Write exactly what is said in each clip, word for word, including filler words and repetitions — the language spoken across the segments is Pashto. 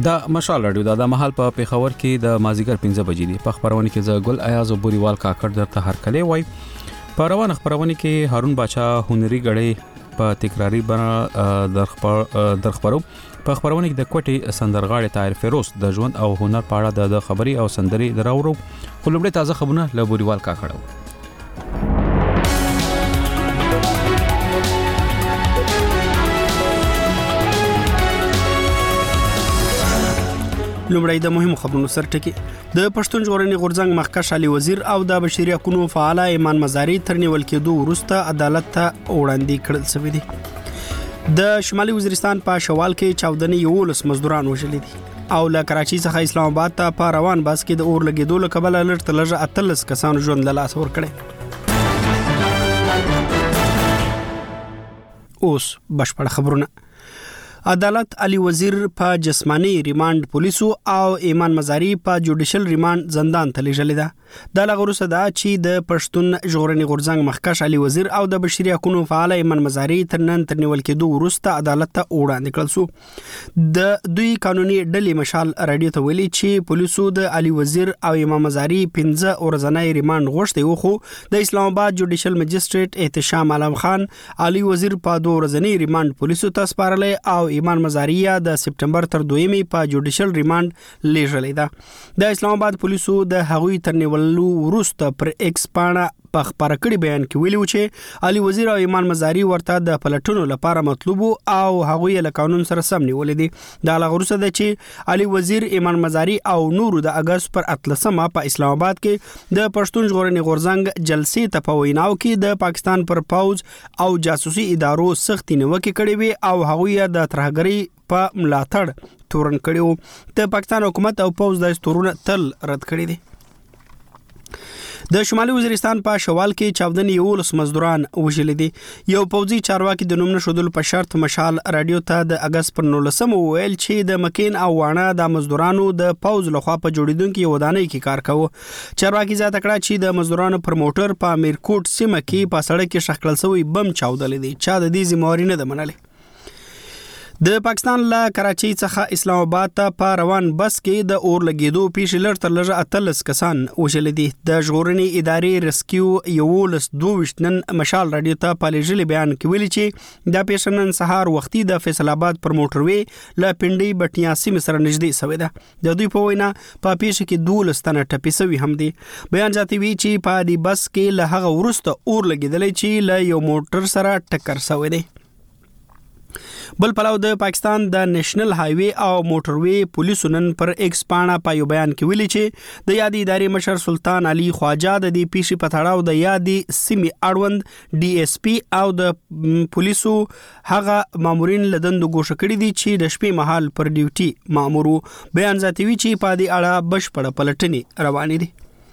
د مشال رادیو د محل په پیښور کې د مازیګر پنځه بجې دي. په خبرونه کې ز ګل ایاز او بوریوال کاکړ درته هر کله وای. په روان خبرونه کې هارون باچا هنري غړي په تکراری بنا درخبرو. په خبرونه کې د کوټي سندرغاړي طاهر فیروز د ژوند او هنر په اړه د خبري او سندري دراورو. خلوبړي تازه خبرونه له بوریوال کاکړ. لومړی د مهمو خبرونو سرټکی. د پښتون ژغورنې غورځنګ مخکښ علي وزیر او د بشري حقوقو فعال ایمان مزاري تر نیول کېدو وروسته عدالت ته وړاندې کړل شوی دی. د شمالي وزیرستان په شوال کې چاودنې یولس مزدوران وژل دي او له کراچۍ څخه اسلام آباد ته په روان باس کې د اور لګیدو له کبله لړ تلجه اتلس کسانو ژوند له لاسه ورکړي. اوس بشپړ خبرونه. عدالت علي وزیر په جسمانی ریماند پولیسو او ایمان مزاري په جوډیشل ریماند زندان ته لیږلې ده. د لغروسه دا چې د پښتون ژغورنې غورځنګ مخکښ علي وزیر او د بشري حقوقو فعال ایمان مزاري تر نن تر نیول کېدو وروسته عدالت ته وړاندې کړل شو. د دوی قانوني ډلې مشال رادیو ته ویلي چې پولیسو د علي وزیر او ایمان مزاري پنځه ورځنی ریماند غوښتي وو، خو د اسلام آباد جوډیشل مجستریټ احتشام عالم خان علي وزیر په دوه ورځنی ریماند پولیسو ته سپارلې او ایمان مزاري د سپټمبر تر دویمې په جوډیشل ریماند لیږلې ده. د اسلام آباد پولیسو د هغوی تر نیولو وروسته پر ایکس پاڼه په خبره کړي بیان کې ویلي و چې علي وزیر او ایمان مزاري ورته د پلټونو لپاره مطلوب او هغوی له قانون سره سم نیولې دي. دا لغروسه ده چې علي وزیر، ایمان مزاري او نورو د اگست پر اتلسمه په اسلام آباد کې د پښتون ژغورنې غورځنګ جلسې ته په ویناو کې د پاکستان پر پوز او جاسوسي ادارو سختي نیوکه کړې وي او هغوی د ترهګرۍ په ملاتړ تورن کړي. د پاکستان حکومت او پوز د تورونه تل رد کړي دي. د شمالي وزیرستان په شوال کې چاودنې یولس مزدوران وژل دي. یو پوځي چارواکي د نوم نشودل په شرط مشال رادیو ته د اگست پر نولسمه ویل چې د مکین او وانه د مزدورانو د پوز لخوا په جوړیدونکو ودانۍ کې کار کاوه. چارواکي زیاته کړه چې د مزدورانو پر موټر په میرکوټ سیمه کې په سړک کې شخړل شوی بم چاودل دي. چا د دې ذمہواری نه ده منلې. د پاکستان له کراچۍ څخه اسلام آباد ته په روان بس کې د اور لګیدو پیښې لړ تر لږه اتلس کسان وژل دي. د ژغورنې ادارې ریسکیو یولس دوه نن مشال رادیو ته په لیږلي بیان کې ویلي چې دا پیښه نن سهار وختي د فیصل آباد پر موټروي له پنډۍ بټیا سیمې سره نږدې شوې ده. د دوی په وینا په پیښه کې دولس تنه ټپي شوي هم دي. بیان زیاتوي چې په دې بس کې له هغه وروسته اور لګیدلی چې له یو موټر سره ټکر شوی دی. بل پلاو د پاکستان د نېشنل هایوي او موټروي پولیسو نن پر ایکس پاڼه په یو بیان کې ویلي چې د یادې ادارې مشر سلطان علي خواجه د دې پیښې په تړاو د یادې سیمې اړوند ډي اس پی او د پولیسو هغه مامورین له دندو ګوښه کړي دي چې د شپې مهال پر ډیوټي مامور. بیان زیاتوي چې په دې اړه بشپړه پلټنې روانې دي.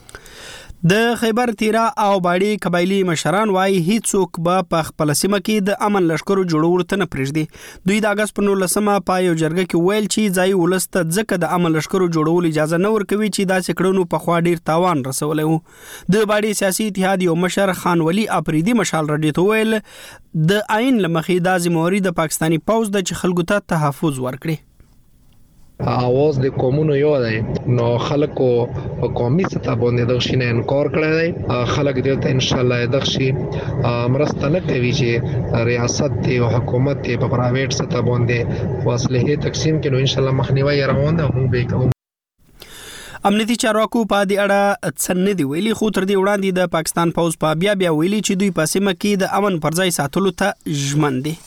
د خیبر تیرا او باړي قبایلی مشران وايي هیڅوک به په خپل سیمه کې د امن لشکرو جوړولو ته نه پرېږدي. دوی د اگست په نولسمه په یو جرګه کې ویل چې ځای ولسته ځکه د امن لشکرو جوړولو اجازه نه ورکوي چې داسې کړنو په خوا ډیر تاوان رسولی وو. د باړي سیاسي اتحاد یو مشر خان ولی اپریدي مشال رادیو ته ویل د آئین له مخې دا ذمہواری د پاکستاني پوز د چې خلکو ته تحفظ ورکړي. اواز د قومونو یو دی نو خلکو په قومي سطح باندې د شینه انکار کړی دی. خلک دې ته ان شاء الله د شي مرسته نه کوي چې ریاست او حکومت په پرایویټ سطح باندې وسلې تقسیم کړي. ان شاء الله مخنیوي روان ده موږ به کوو. امنیتي چارواکو په دې اړه څه نه دی ویلي، خو تر دې وړاندې د پاکستان پوز په بیا بیا ویلي چې دوی په سیمه کې د امن پر ځای ساتلو ته ژمن دي.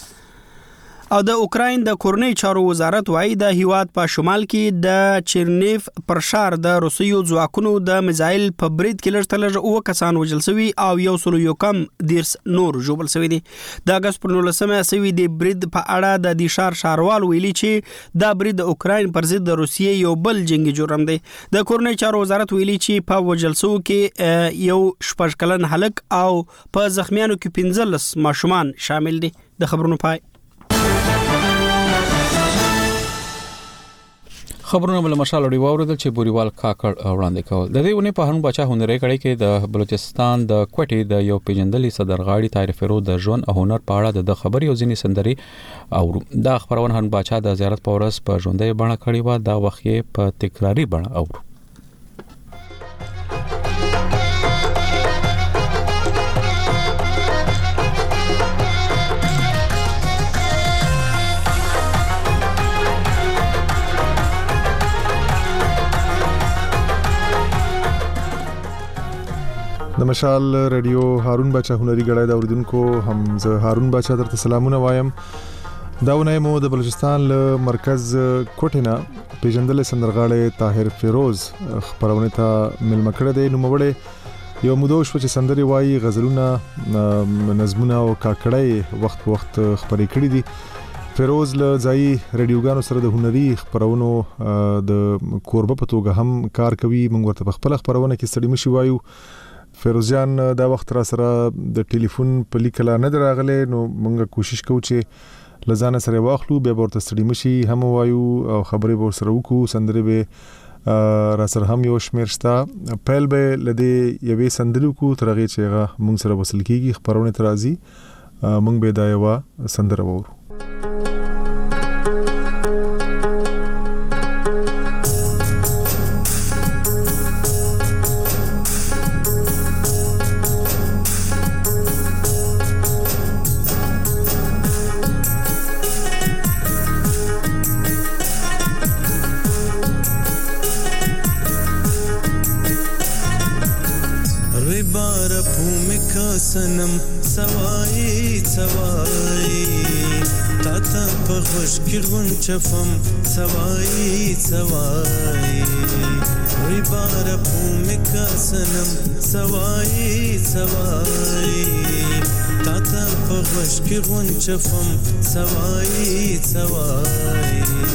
او د اوکراین د کورنۍ چارو وزارت وايي د هیواد په شمال کې د چرنیف پر شار د روسیو ځواکونو د میزایل په برید کې لږ تر لږه اوه کسان وژل شوي او یو سل یو کم دیرس نور ژوبل شوي دي. د اګست پر نولسمه شوي د برید په اړه د دې ښار ښاروال ویلي چې دا برید د اوکراین پر ضد د روسیې یو بل جنگي جرم دی. د کورنۍ چارو وزارت ویلي چې په وژل شوو کې یو شپږ کلن هلک او په زخمیانو کې پنځلس ماشومان شامل دي. د خبرونو پای. خبرونه بل مشال اړي واوریدل چې بوريوال کاکړ وړاندې کول د دې ونې په هرون بچا هنري کړي کې د بلوچستان د کوټې د یو پیجندلي صدرغاړي طاهر فیروز د ژوند او هنر په اړه د خبري او ځینې سندري او دا خبرونه هرون بچا د زیارت په ورځ په ژوندۍ بڼه کړي و دا وخت په تکراری بڼه اورو. د مشال رادیو هارون بچا هنري غړای د اوریدونکو هم زه هارون بچا درته سلامونه وایم. داونه مو د بلوچستان له مرکز کوټینا پیجندل سندرغاړي طاهر فیروز خبرونه ته ملمه کړه دی. نو موړې یو مودوش چې سندري وایي غزلونه نظمونه او کاکړای وخت په وخت خبرې کړې دي. فیروز له ځای رادیوګانو سره د هنري خبرونو د کوربه په توګه هم کار کوي. موږ ورته په خپل خبرونه کې ستړي مشي وایو. فیروزیان دا وخت را سره د ټلیفون په لیکلا نه دراغله نو موږ کوشش کوو چې لزانه سره واخلو به ورته ستړي مشي هم وایو او خبرې به سره وکړو. سندري به را سره هم یو شمیرستا پهل به لدی یوې سندري کو ترغه چې هغه موږ سره وصل کیږي خبرونه ترازی موږ به دا یو سندره وورو. सनम सवाई सवाई ताता पखुश की गुंचफम सवाई सवाई रिबार भूमिका सनम सवाई सवाई ताता पखुश की गुंचफम सवाई सवाई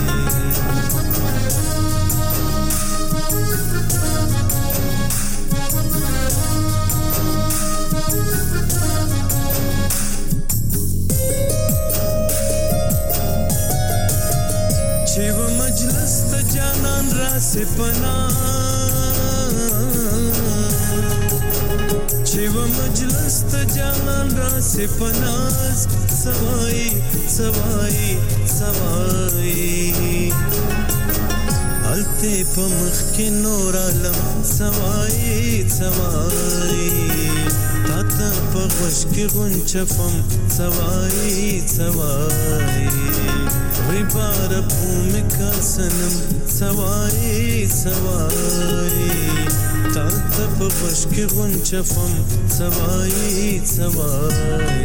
सपना शिव मजलस जान रा सपना सवाई सवाई सवाई अलते पमख के नूर आलम सवाई सवाई ताता पगश के गुंचफम सवाई सवाई रिबार भूमिका सनम सवाई सवाई ताता पगश के गुंचफम सवाई सवाई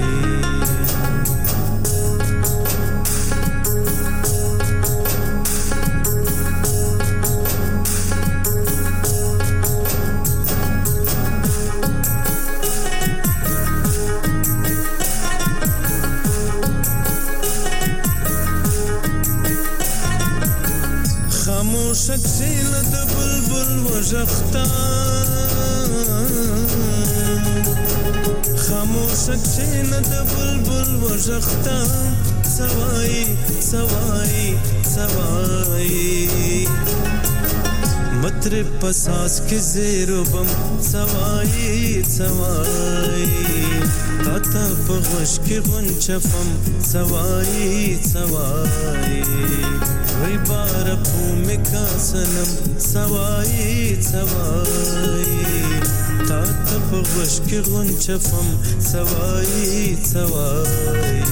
شکسیل د بلبل وژختا خاموشک چین د بلبل وژختا سوای سوای سوای مطرب پساس کے زیر و بم سوای سوای تاتا پغش کی غنچفم سوای سوای रिबार भूमिका सनम सवाई सवाई तात पगश के गुंचफम सवाई सवाई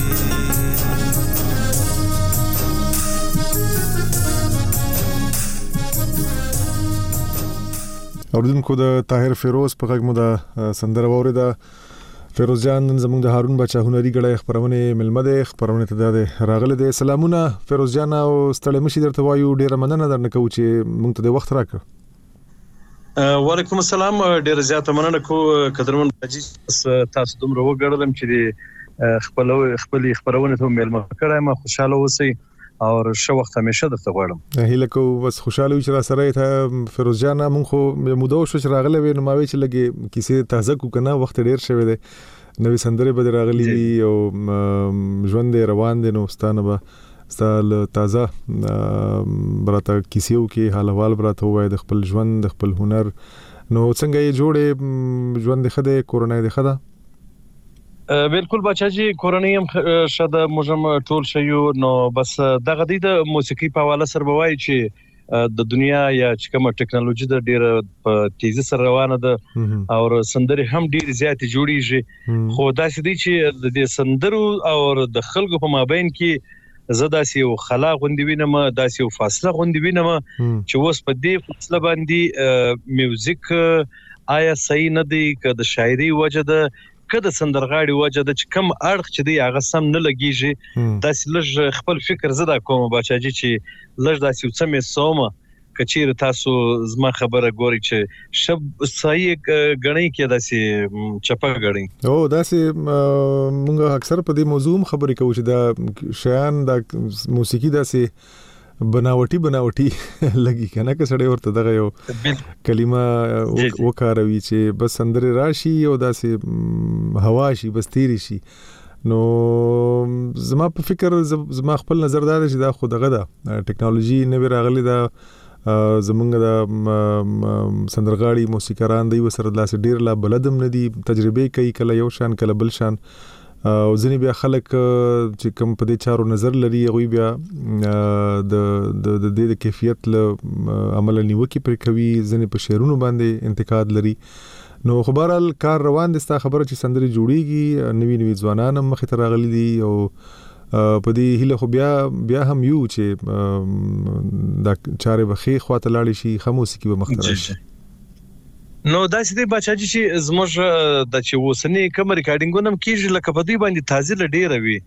اوردونکو د طاهر فیروز په غږ مو د سندره ووریده. فیروز جان زموږ د هارون بچا هنري غړی خبرونه ملمده خبرونه ته د راغله د سلامونه فیروز جان او ستړي مشي درته وایو ډیره مننه درنه کوم چې موږ ته د وخت راکړ. وعلیکم السلام ډیره زیاته مننه کو قدرمن حاجی تاسو دومره وګړلم چې خپل خپل خبرونه ته ملمه کړم خوشاله اوسئ او شو وخت همیشه درته غواړم. هیله کو بس خوشاله و چې را سره ته فیروز جان مونږ خو مودو شو چې راغله وینم ما وی چې لګي کیسه تازه کو کنه وخت ډیر شوی دی نوې سندره به راغلی او ژوند روان دي نو ستانه به ستاسو تازه براته کیسیو کې حال احوال براته وای د خپل ژوند د خپل هنر نو څنګه یې جوړې ژوند خده کورونای د خده بالکل بچاجي کورنۍ هم شاده موږ ټول شيو نو بس دغه د موسیقي په حواله سره بوای چې د دنیا یا چې کومه ټکنالوژي د ډیره په تیزی سره روانه ده او سندري هم ډیر زیات جوړیږي خو دا چې دي چې د سندرو او د خلکو په مابین کې زدا سي او خلا غوندي وینم دا سي او فاصله غوندي وینم چې اوس په دې فاصله باندې میوزیک آیا صحیح نه دی که د شاعري وجه ده که د سندرغاړي وجه ده چې کم اړخ چې دی هغه سم نه لګیږي دا لږ خپل فکر زده کوم بچاجي چې لږ داسې څه مې سومه کچیر تاسو زما خبره ګوري چې شب صحیح غنی کې داسې چپا غړي او داسې مونږ اکثر په دې موضوع خبرې کوو چې دا شیان د موسیقي داسې بناوټي بناوټي لګي کنه که سړی ورته دغه یو کلمه وکاروي چې بس اندر راشي او داسې هوا شي بس تیری شي نو زما په فکر زما خپل نظر دا چې دا خو دغه ده ټکنالوژي نوې راغلي ده زمونږ د سندرغاړي موسیقاران دی وسره داسې ډیر لا بلدم ندي تجربه کوي کله یو شان کله بل شان او ځنی بیا خلک چې کوم په دې چارو نظر لري غوي بیا د د د د کیفیت له عمل نیوکي پر کوي ځنی په شعرونو باندې انتقاد لري نو خبرال کار روان دي ستا خبره چې سندري جوړيږي نوی نوی ځوانان مخې ته راغلي دي او په دې هله خو بیا بیا هم یو چې دا چارې بخي خواته لاړ شي خاموسي کې به مختار شي نو دا چې د بچاجي چې زموږ د چې وسنی کوم ریکارډینګونه کیږي لکه په دې باندې تازه لډیره وي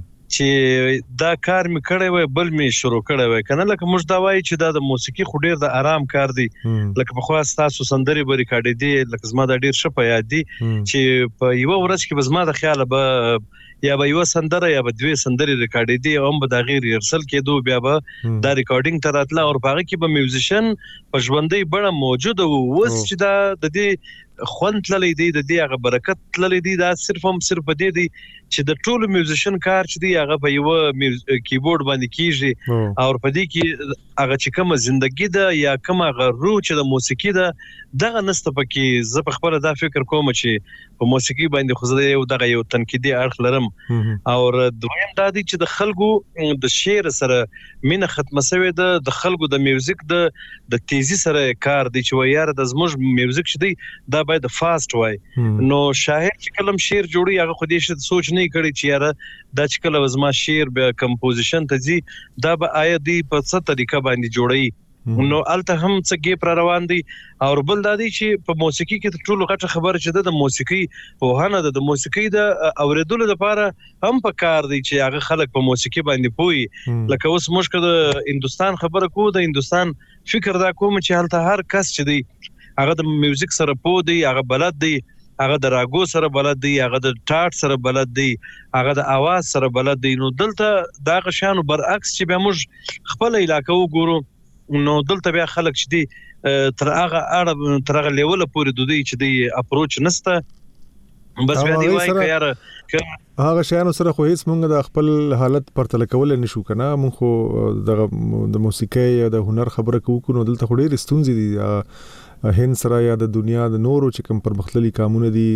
چې دا کار می کړی وای بل می شروع کړی وای کنه لکه موږ دا وای چې دا د موسیقي خو ډیر د آرام کار دی لکه په خاص تاسو سندري به ریکارډ دي لکه زما دا ډیر شپه یاد دي چې په یو ورځ کې بزما د خیال به یا به یو سندره یا به دوی سندري ریکارډ دي او هم به د غیر ریهرسل کېدو بیا به دا ریکارډینګ تر اتله او په هغه کې به میوزیشن په ژوندۍ بڼه موجود وو وس چې دا د دې خوند تللی دی د دې هغه برکت تللی دی دا صرف هم صرف دې دی چې د ټولو میوزیشن کار چې دی هغه په یو کیبورډ باندې کیږي او په دې کې هغه چې کومه ژوندۍ ده یا کومه غرو چې د موسیقي ده دغه نسته پکې زه په خپل دا فکر کوم چې په موسیقي باندې خو زه یو دغه یو تنقیدي اړخ لرم او دویم دا دی چې د خلکو د شعر سره مینه ختمه شوې ده د خلکو د میوزیک د د تیزی سره کار دی چې وایي یار د زموږ میوزیک چې دی دا باید فاست وای نو شاعر چې کلم شعر جوړي هغه خو دې شته سوچ نه کړي چې یار دا چې کله وزما شعر به کمپوزیشن ته ځي دا به آیا دی په څه طریقه باندې جوړي نو الته هم څه ګیپ را روان دي او بل دا دی چې په موسیقي کې ټول غټه خبره چې د موسیقي په هانه د موسیقي د اوریدلو لپاره هم په کار دی چې هغه خلک په موسیقي باندې پوي لکه اوس موږ د هندستان خبره کو د هندستان فکر دا کوم چې هلته هر کس چې دی هغه د میوزیک سره پو دی هغه بلد دی هغه د راګو سره بلد دی هغه د ټاټ سره بلد دی هغه د आवाज سره بلد دی نو دلته دا غشانو برعکس چې به موږ خپل علاقه وګورو نو دلته بیا خلک چې دی تر هغه اړه تر هغه لیول پورې دوی چې دی اپروچ نسته بس بیا دی وای که یار هغه شیانو سره خو هیڅ مونږ د خپل حالت پرتل کول نه شو کنه مونږ خو د د موسیقي یا د هنر خبره کوو نو دلته خو ډېر ستونزې دي هند سره یا د دنیا د نورو چې کوم پرمختللي قانون دي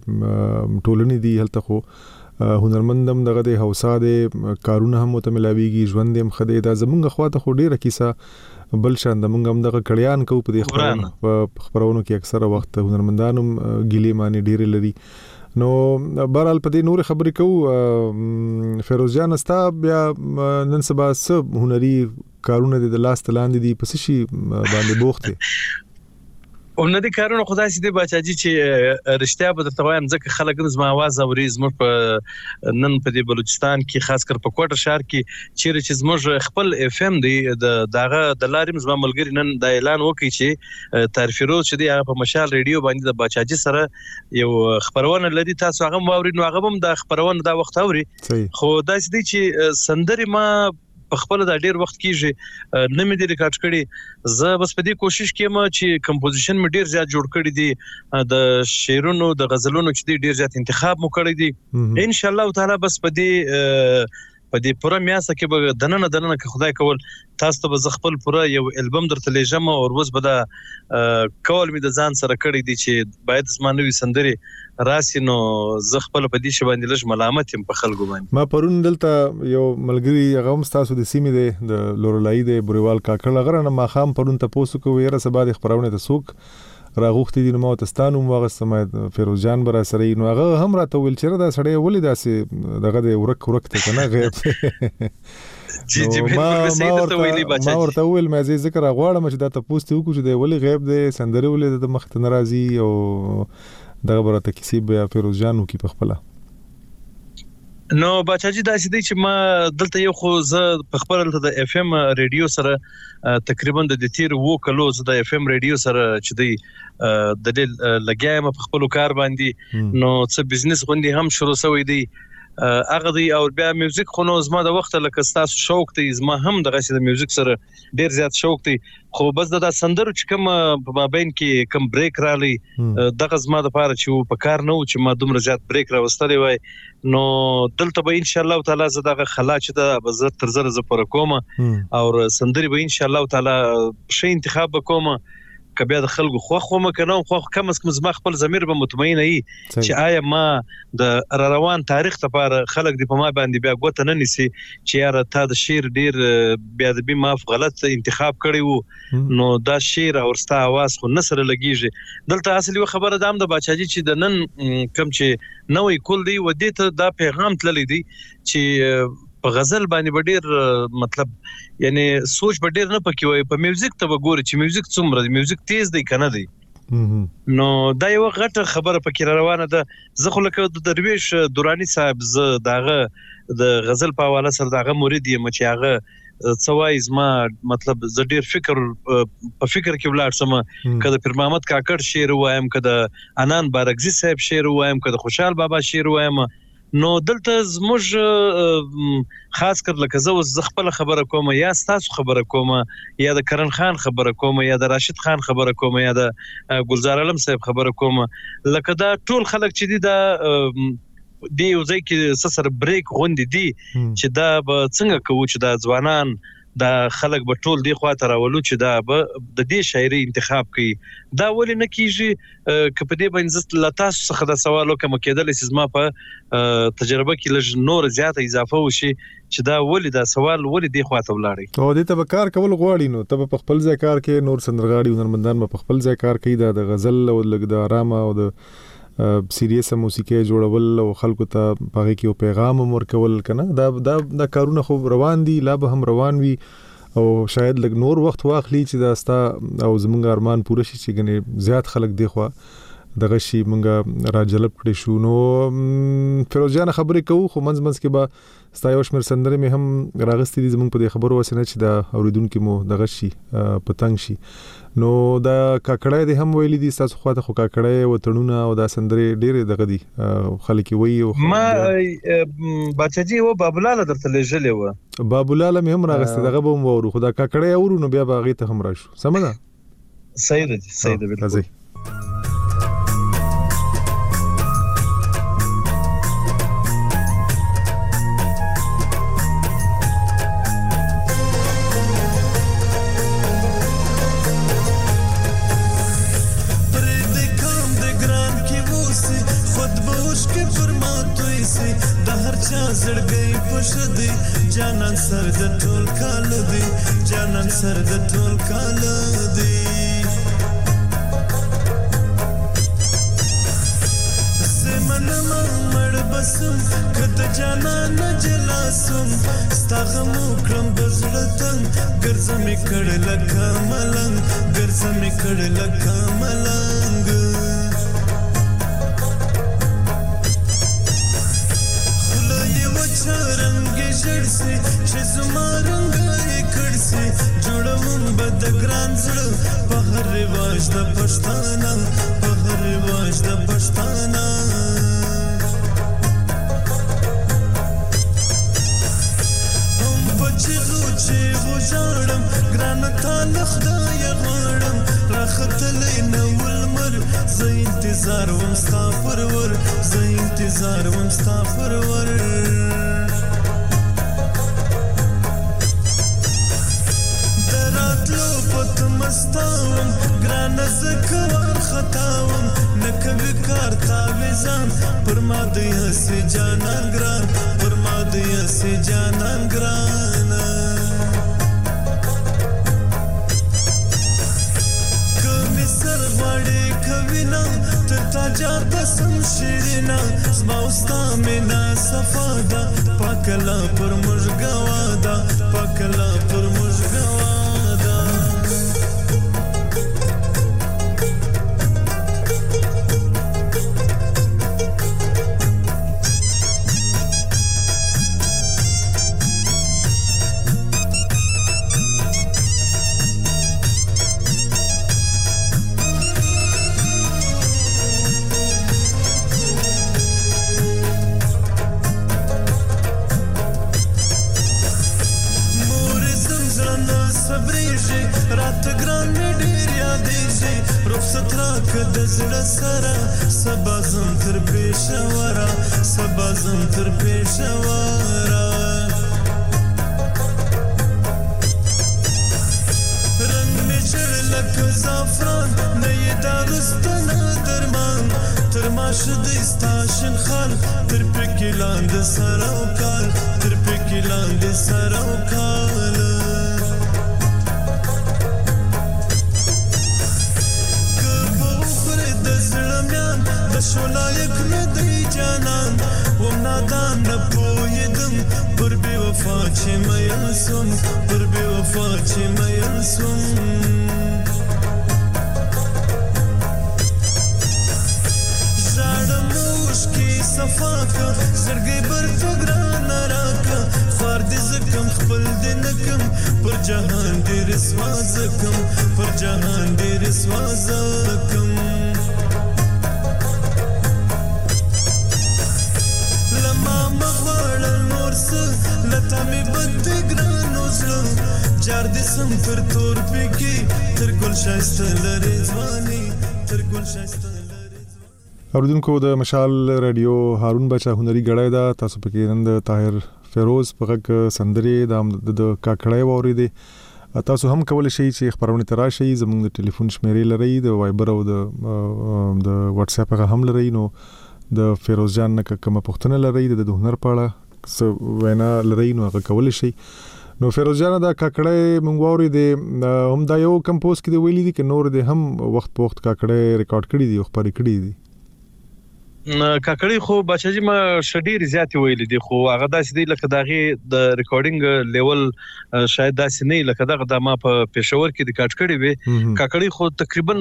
ټولنې دي هلته خو هنرمندم دغه د حوصا د کارونه هم متملاویږي ژوند هم خدای دا زمونږ خواته خو ډېر کیسه بل شان د مونږ هم دغه کړیان کو په دې خبرونو په خبرونو کې اکثره وخت هنرمندانو ګیلې معنی ډېر لري نو بهرحال په دې نور خبرې کو فیروز جان استا بیا نن سبا سب هنري کارونه د لاس تلاندې دي پس شي باندې بوخته او نه دي کارونه خدای سي دي بچاجي چې رښتیا به درته وایم ځکه خلک زما आवाज اوري زموږ په نن په دې بلوچستان کې خاص کر په کوټه شهر کې چیرې چې زموږ خپل اف ام دی د داغه د لاریم زما ملګری نن د اعلان وکړي چې ترفیروز چې دی په مشال ریډیو باندې د بچاجي سره یو خبرونه لدی تاسو هغه موري نو هغه هم د خبرونه دا وخت اوري خو دا چې دی چې سندري ما په خپل دا ډیر وخت کېږي نه مې د ریکارډ کړي زه بس په دې کوشش کوم چې کمپوزیشن مې ډیر زیات جوړ کړی دی د شعرونو د غزلونو چې ډیر زیات انتخاب مو کړی دی ان شاء الله تعالی بس په دې په دې پوره میاسته کې به دننه دننه که خدای کول تاسو ته به خپل پوره یو البم درته لېږم او ورځ به دا کول می د ځان سره کړی دی چې باید زمانوي سندري راسي نو زه خپل په دې شی باندې لږ ملامت يم په خلکو باندې. ما پرون دلته یو ملګری هغه هم تاسو د سیمې دی د لورلای دی بوریوال کاکړ غره نه ما خام پرون ته پوسو کوي را سبا د خبرونه ته سوق راغوختي دي نو ما تستانو مغه سمات فیروز جان برا سره نو هغه هم راته ویل چې دا سړی ولې داسې دغه د ورک ورک ته کنه غیب جی جی ما ما ورته ویل مې زه ذکر غواړم چې دا ته پوسټ وکړو چې دی ولې غیب دی سندري ولې د مخ ته ناراضي او دغه برته کیسې بیا فیروز جانو کی په خپل نو بچاجي دا چې دی چې ما دلته یو خو زه په خپل دلته د اف ام ریډیو سره تقریبا د تیر وو کلو زه د اف ام ریډیو سره چې دی د دې لګیایم په خپل کار باندې نو څه بزنس غوندي هم شروع شوی دی هغه دی او بیا میوزیک خو نو زما د وخت لکه تاسو شوق دی زما هم دغه د میوزیک سره ډیر زیات شوق دی خو بس د سندرو چې کوم په مابین کې کوم بریک رالی دغه زما د پاره چې په کار نه و چې ما دومره زیات بریک راوستلی وای نو دلته به ان شاء الله تعالی زه دغه خلا چې د بزر تر زره ز پر کوم او سندري به ان شاء الله تعالی شي انتخاب کوم کبه د خلکو خو خو مکنه خو کم از کم زما خپل ضمیر به مطمئن وي چې آیا ما د روان تاریخ لپاره خلک دی په ما باندې بیا ګوت نه نسی چې یاره تا د شعر ډیر بیا د بي ماف غلط انتخاب کړی وو نو دا شعر او ستا आवाज خو نسره لګیږي دلته اصلي خبره دام د باچاجي چې د نن کم چې نوې کول دی و دې ته دا پیغام تللی دی چې په غزل باندې ډیر مطلب یعنی سوچ به ډیر نه پکې وي په میوزیک ته وګوري چې میوزیک څومره دی میوزیک تیز دی کنه دی نو دا یو غټه خبره پکې روانه ده زه خو لکه د درویش دورانی صاحب ز داغه د غزل په حواله سره داغه مرید یم چې هغه څوای زما مطلب ز ډیر فکر په فکر کې ولاړ سم کده پیر محمد کاکړ شعر وایم کده انان بارګزی صاحب شعر وایم کده خوشحال بابا شعر وایم نو دلته زموږ خاص کر لکه زه خپل خبره کوم یا تاسو خبره کوم یا د کرن خان خبره کوم یا د راشد خان خبره کوم یا د ګلزار علم صاحب خبره کوم لکه دا ټول خلک چې دي دا دی یو ځای کې سره بریک غوندي دي چې دا به څنګه کوو چې دا ځوانان دا خلک به ټول دی خواته راولو چې دا به د دې شاعري انتخاب کوي دا ولې نه کیږي که په دې باندې لا تاسو څخه دا سوال وکم کېدل چې زما په تجربه کې لږ نور زیاته اضافه وشي چې دا ولې دا سوال ولې دی خواته ولاړی او دې ته کار کول غواړي نو ته په خپل ځای کار کې نور سندرغاړي هنرمندان په خپل ځای کار کوي دا د غزل او لګ د آرام او د سیریس موسیقي جوړول او خلکو ته پاره کې پیغام ورکول کنه دا دا د کارونه خو روان دي لا به هم روان وي او شاید لګ نور وخت واخلي چې دا ستا او زمونږ ارمان پوره شي چې غني زیات خلک دی خو دغه شی مونږه راجلب کړی شو نو فیروز جان خبرې کوو خو منځ منځ کې به ستایو شمیر سندره مې هم راغستې دي زمونږ په دې خبرو وسنه چې دا اوریدونکو مو دغه شي پتنګ شي نو دا کاکړای دي هم ویلي دي تاسو خواته خو کاکړای و تړونه او دا سندره ډېر دغه دي خلک وی او ما بچجی و بابولاله درته لېجلې و بابولاله مې هم راغستې دغه به مو خدا کاکړای اورو نو بیا باغې ته هم راشو سمه ده صحیح ده صحیح ده بالکل جانان سر د ټول کال دی جانان سر د ټول کال دی زمن مړ بسم کته جانان جلاسم ستغم کړم بزړتن ګرځم کړه لکه ملنګ ګرځم کړه لکه ملنګ جړسي چې زما رنگ یې کړسي جوړوم بد ګران زړه په هر رواج د پښتانه په هر رواج د پښتانه هم بچو چې وژړم ګران ته خدای غواړم راختلې نو ولمر زه انتظار وم ستا پرور زه انتظار وم ستا پرور صفت مستاوم ګران زکوار خطاوم نکوي کار تاویزان پر ما دی هسي جانان ګران پر ما دی هسي جانان ګران کمی سر غواړي کوینا تر تا جاته سم شیرینا زما وستا مینا صفادا پاکلا پر موږ غوادا پاکلا پر موږ غوادا زړه سره سبا زم تر پېښورا سبا زم تر پېښورا رنگ می چړ لکه زعفران نه یې داغستانه درمان تر ماشه د استاشن خال تر پکې لاندې سره او کال تر پکې لاندې سره او کال شولایک ندی جانان وم نادان نپویدم پر بی وفا چی میلسم پر بی وفا چی میلسم زارم اوشکی صفاکا زرگی بر فگران راکا خوار دی زکم خپل دی نکم پر جهان دی رسوا زکم پر جهان دی رسوا زکم لتا می بد ګران اوسلو جار دې سم پر تور پکې تر ګل شایسته لري ځواني تر ګل شایسته لري اوردونکو د مشال رادیو هارون بچا هنري غړای دا تاسو پکې نن د طاهر فیروز پغه سندري د د کاکړای ووري دي تاسو هم کولای شئ چې خبرونه تراشي زموږ د ټلیفون شمیرې لري د وایبر او د د واتس اپ هغه هم لري نو د فیروز جان نه کومه پوښتنه لري د هنر په اړه سو وینا لري نو هغه کول شي نو فیروز جان دا کاکړې مونږ ووري دي هم دا یو کمپوز کې دی ویلي دي ک نور دي هم وخت په وخت کاکړې ریکارډ کړی دي او خبرې کړی دي کاکړې خو بچی ما شډیر زیات ویلي دي خو هغه داسې دی لکه داغه د ریکارډینګ لیول شاید داسې نه لکه دغه د ما په پېښور کې د کاټ کړی وي کاکړې خو تقریبا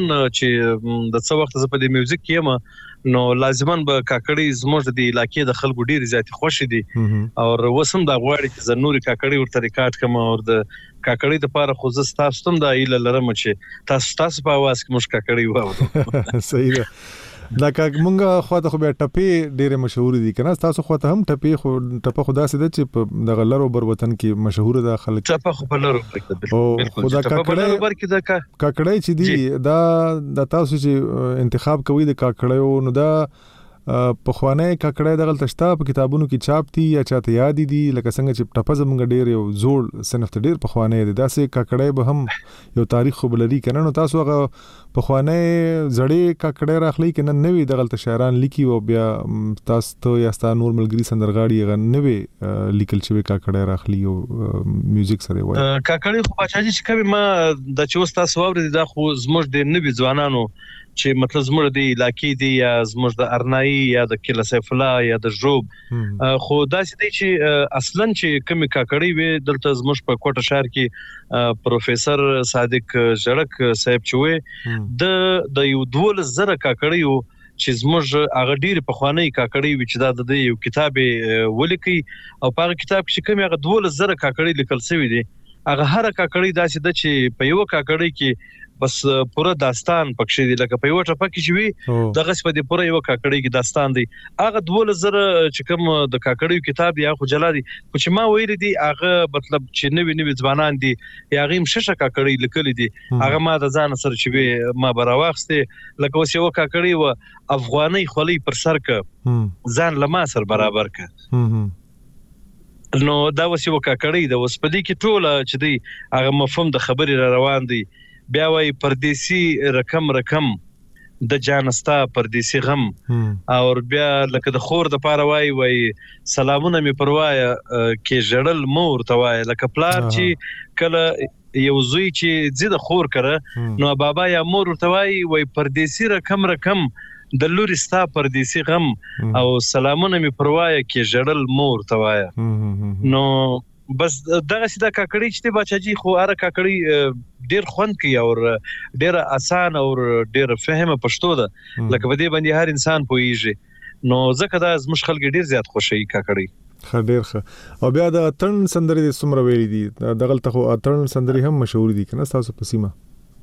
چې د څو وخت ز په د میوزیک کې ما نو لازمان به کاکړې زموږ د علاقې د خلکو ډیر زیات خوشي دي او وسم دا غواړي چې زنوري کاکړې ورته ریکارډ کما او د کاکړې د پاره خو زه تاسو ته د ایله لرم چې تاسو تاسو په आवाज کې مش کاکړې وو صحیح ده دا کا مونږه خواته خو به ټپې ډېر مشهور دي کنه تاسو خواته هم ټپې خو ټپه خدا سي د چې د غلرو بر وطن کې مشهور ده خلک ټپه خو په لرو بالکل خدا کاکړې بر کې دا کاکړې چې دی دا د تاسو چې انتخاب کوي د کاکړې نو دا په خوانه کاکړې دغه تشتا په کتابونو کې چاپ دي یا چاته یاد دي لکه څنګه چې ټپه زمونږ ډېر یو زوړ صنف ته ډېر په خوانه دي داسې کاکړې به هم یو تاریخ خو بلري کنه نو تاسو هغه په خوانه زړې کاکړې راخلي کنه نوې دغه شاعران لیکي او بیا تاسو ته یا ستاسو نور ملګری سندرغاړي غن نوې لیکل شوی کاکړې راخلي او میوزیک سره وایي کاکړې خو بچاجي چې کوم ما د چوستا سوور دي دا خو زموږ د نوې ځوانانو چې مطلب زموږ د علاقې دی یا زموږ د ارنای یا د کله سیف الله یا د جوب خو داسې دی چې اصلا چې کوم کاکړی وي دلته زموږ په کوټه شهر کې پروفیسور صادق جړک صاحب چوي د د یو دول زره کاکړی چې زموږ هغه ډیر په خوانی کاکړی وي چې دا د یو کتاب ولیکي او په هغه کتاب کې کوم هغه دول زره کاکړی لیکل شوی دی هغه هر کاکړی داسې د چې په یو کاکړی کې بس پوره داستان پکې دی لکه په یو ټپه کې چې وي دغه په دې پوره یو کاکړی کې داستان دی هغه دوه زره چې کوم د کاکړیو کتاب یا خو جلا دی خو چې ما ویل دي هغه مطلب چې نوې نوې ځوانان دي یا غیم ششه کاکړی لیکل دي هغه ما د ځان سره چې ما براوخسته لکه اوس یو کاکړی و افغاني خولي پر سر ک ځان لما سر برابر ک نو دا وسی وکړی د وسپدی کې ټوله چې دی هغه مفهوم د خبرې را روان دی بیا وای پردیسی رقم رقم د جانستا پردیسی غم او بیا لکه د خور د پاره وای وای سلامونه می پروايه کې جړل مور توای لکه پلار چې کله یو زوی چې زید خور کړه نو بابا یا مور توای وای پردیسی رقم رقم د لوري ستا پردیسی غم او سلامونه می پروايه کې جړل مور توای نو بس دغه سیده کاکړی چې بچاجي خو اره کاکړی ډیر خوند کوي او ډیر آسان او ډیر فهمه پښتو ده لکه په دې باندې هر انسان پوهیږي نو ځکه دا زموږ خلک ډیر زیات خوشي کاکړی خ ډیر ښه او بیا د اتن سندري د سمره ویلي دي دغلته خو اتن سندري هم مشهور دي کنه تاسو په سیمه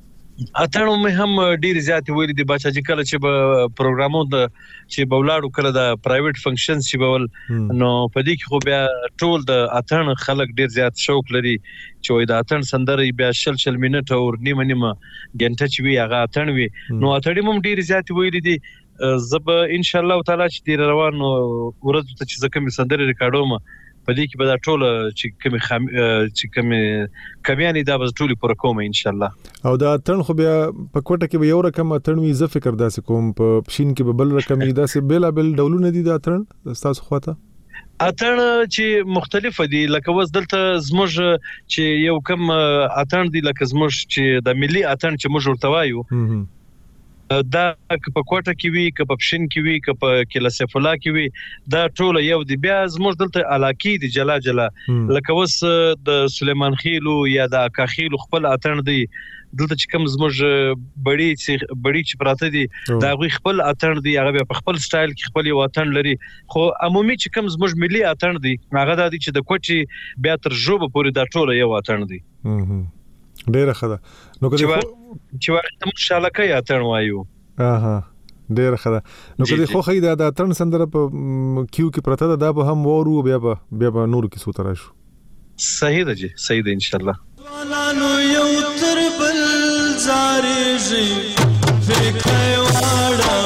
اتنو مې هم ډیر زیات ویلي دي بچاجي کله چې په پروګرامو د چې بولاړو کله د پرایویټ فنکشنز چې بول نو په دې کې خو بیا ټول د اتن خلک ډیر زیات شوق لري چې وای د اتن سندري بیا شل شل منټه او نیمه نیمه غنټه چې وی هغه اتن وی نو اتړي هم ډیر زیات ویلي دي زب ان شاء الله تعالی چې ډیر روان ورځ ته چې زکه می سندري ریکارډوم په دې کې به دا ټول چې کوم چې کوم کمیانې دا به ټول پر کوم ان شاء الله او دا تن خو بیا په کوټه کې به یو رقم تن وی ز فکر داسې کوم په پښین کې به بل رقم داسې بل بل ډولونه دي دا تن تاسو خواته اتن چې مختلف دي لکه وز دلته زموږ چې یو کم اتن دي لکه زموږ چې د ملي اتن چې موږ ورته وایو دا په کوټه کې وی ک په پښین کې وی ک په کلاسفلا کې وی دا ټول یو دی بیا زموږ دلته علاقې دي جلا جلا لکه وس د سليمان خيلو یا د اکا خيلو خپل اتن دی دلته چې کوم زموږ بڑی چې بڑی چې پراته دي دا غوي خپل اتن دی هغه په خپل سټایل کې خپل یو اتن لري خو عمومي چې کوم زموږ ملي اتن دی هغه د دې چې د کوټي بیا تر جوب پورې دا ټول یو اتن دی ډیره خده نو کله چې ورته مشاله کوي اتن وایو اها ډیره خده نو کله خو خې دا اتن سندره په کیو کې پرته دا به هم ورو بیا به بیا به نور کې سوتره شو صحیح ده جی صحیح ده ان شاء الله نو یو تر بل زارېږي فکر واړه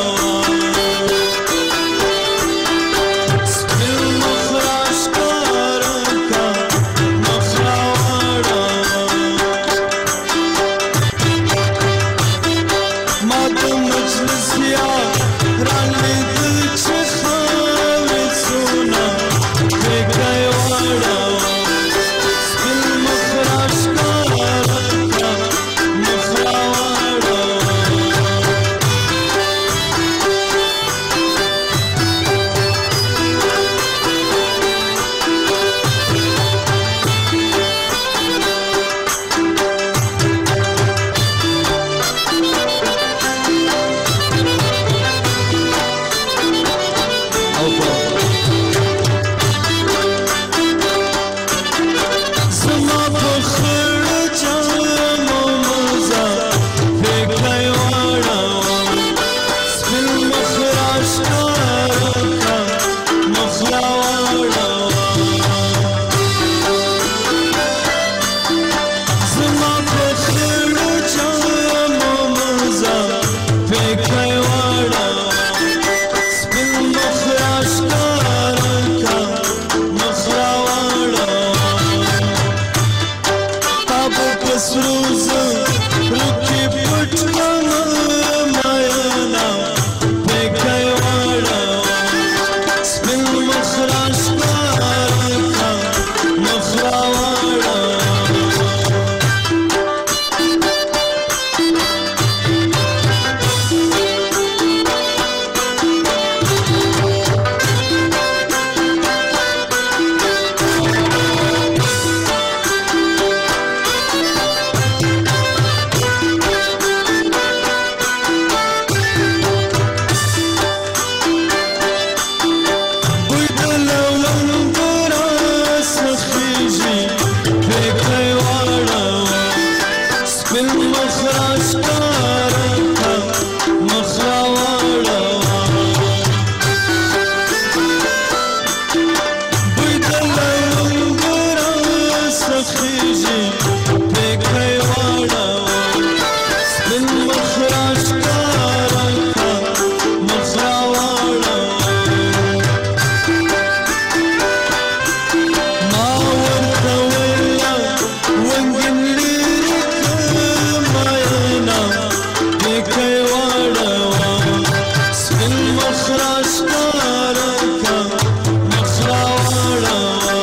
مخراش کارکا مخراوڑا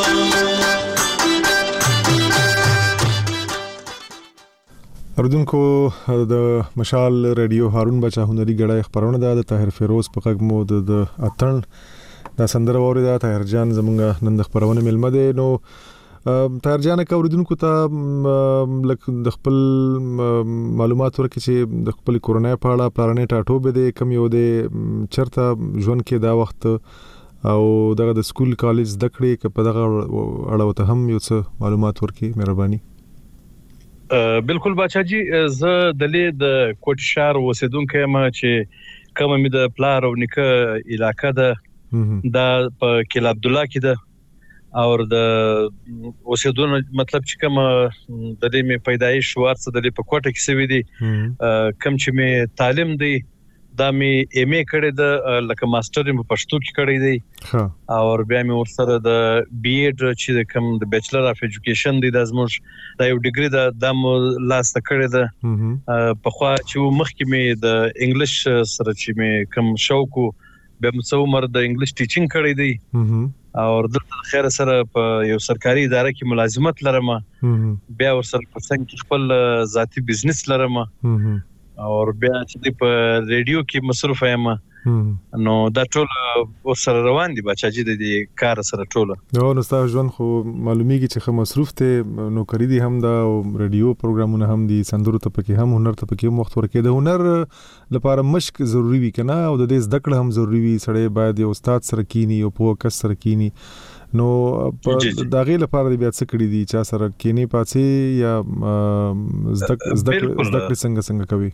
اردوونکو د مشال رادیو هارون بچا هنري غړای خبرونه ده د طاهر فیروز په غږ مو د اتن دا سندره وریدا طاهر جان زمونږ نن د خبرونه ملمه ده. نو طاهر جان کا اردوونکو ته لکه د خپل معلومات ورکړي چې د خپل کورونا په اړه پلانې ټاټو به د کم یو د چرته ژوند کې دا وخت او دغه د سکول کالج د کړې ک په دغه اړه ته هم یو څه معلومات ورکړي مهرباني. بالکل باچا جی زه د لید د کوټ شهر اوسیدونکو یم چې کوم می د پلار او نیکه علاقې ده دا په کله عبد الله کې ده او د اوسیدونکو مطلب چې کوم د دې می پیدایش ورڅ د په کوټه کې سوي دي کوم چې می تعلیم دی دا می ایم ای کړی د لکه ماستر په پښتو کې کړی دی او بیا می ورسره د بی ایډ چې کوم د بیچلر اف ایجوکیشن دی د زموږ د یو ډیګری د دم لاسته کړی ده په خوا چې مخکې می د انګلیش سره چې می کوم شوق به مسو عمر د انګلیش ټیچینګ کړی دی او د خیر سره په یو سرکاري اداره کې ملازمت لرم بیا ورسره په څنګه خپل ذاتی بزنس لرم او بیا چې په ریډیو کې مصروف یم نو دا ټول ورسره روان دي بچا چې د دې کار سره ټول نو نو تاسو ژوند خو معلومیږي چې خو مصروف ته نو کړی دي هم دا ریډیو پروګرامونه هم دي سندرو ته پکې هم هنر ته پکې وخت ورکې د هنر لپاره مشق ضروری وي کنه او د دې زده کړه هم ضروری وي سړی باید یو استاد سره کینی او په کس سره کینی نو دا غي لپاره بیا څه کړی دي چې سره کینی پاتې یا زده زده زده څنګه څنګه کوي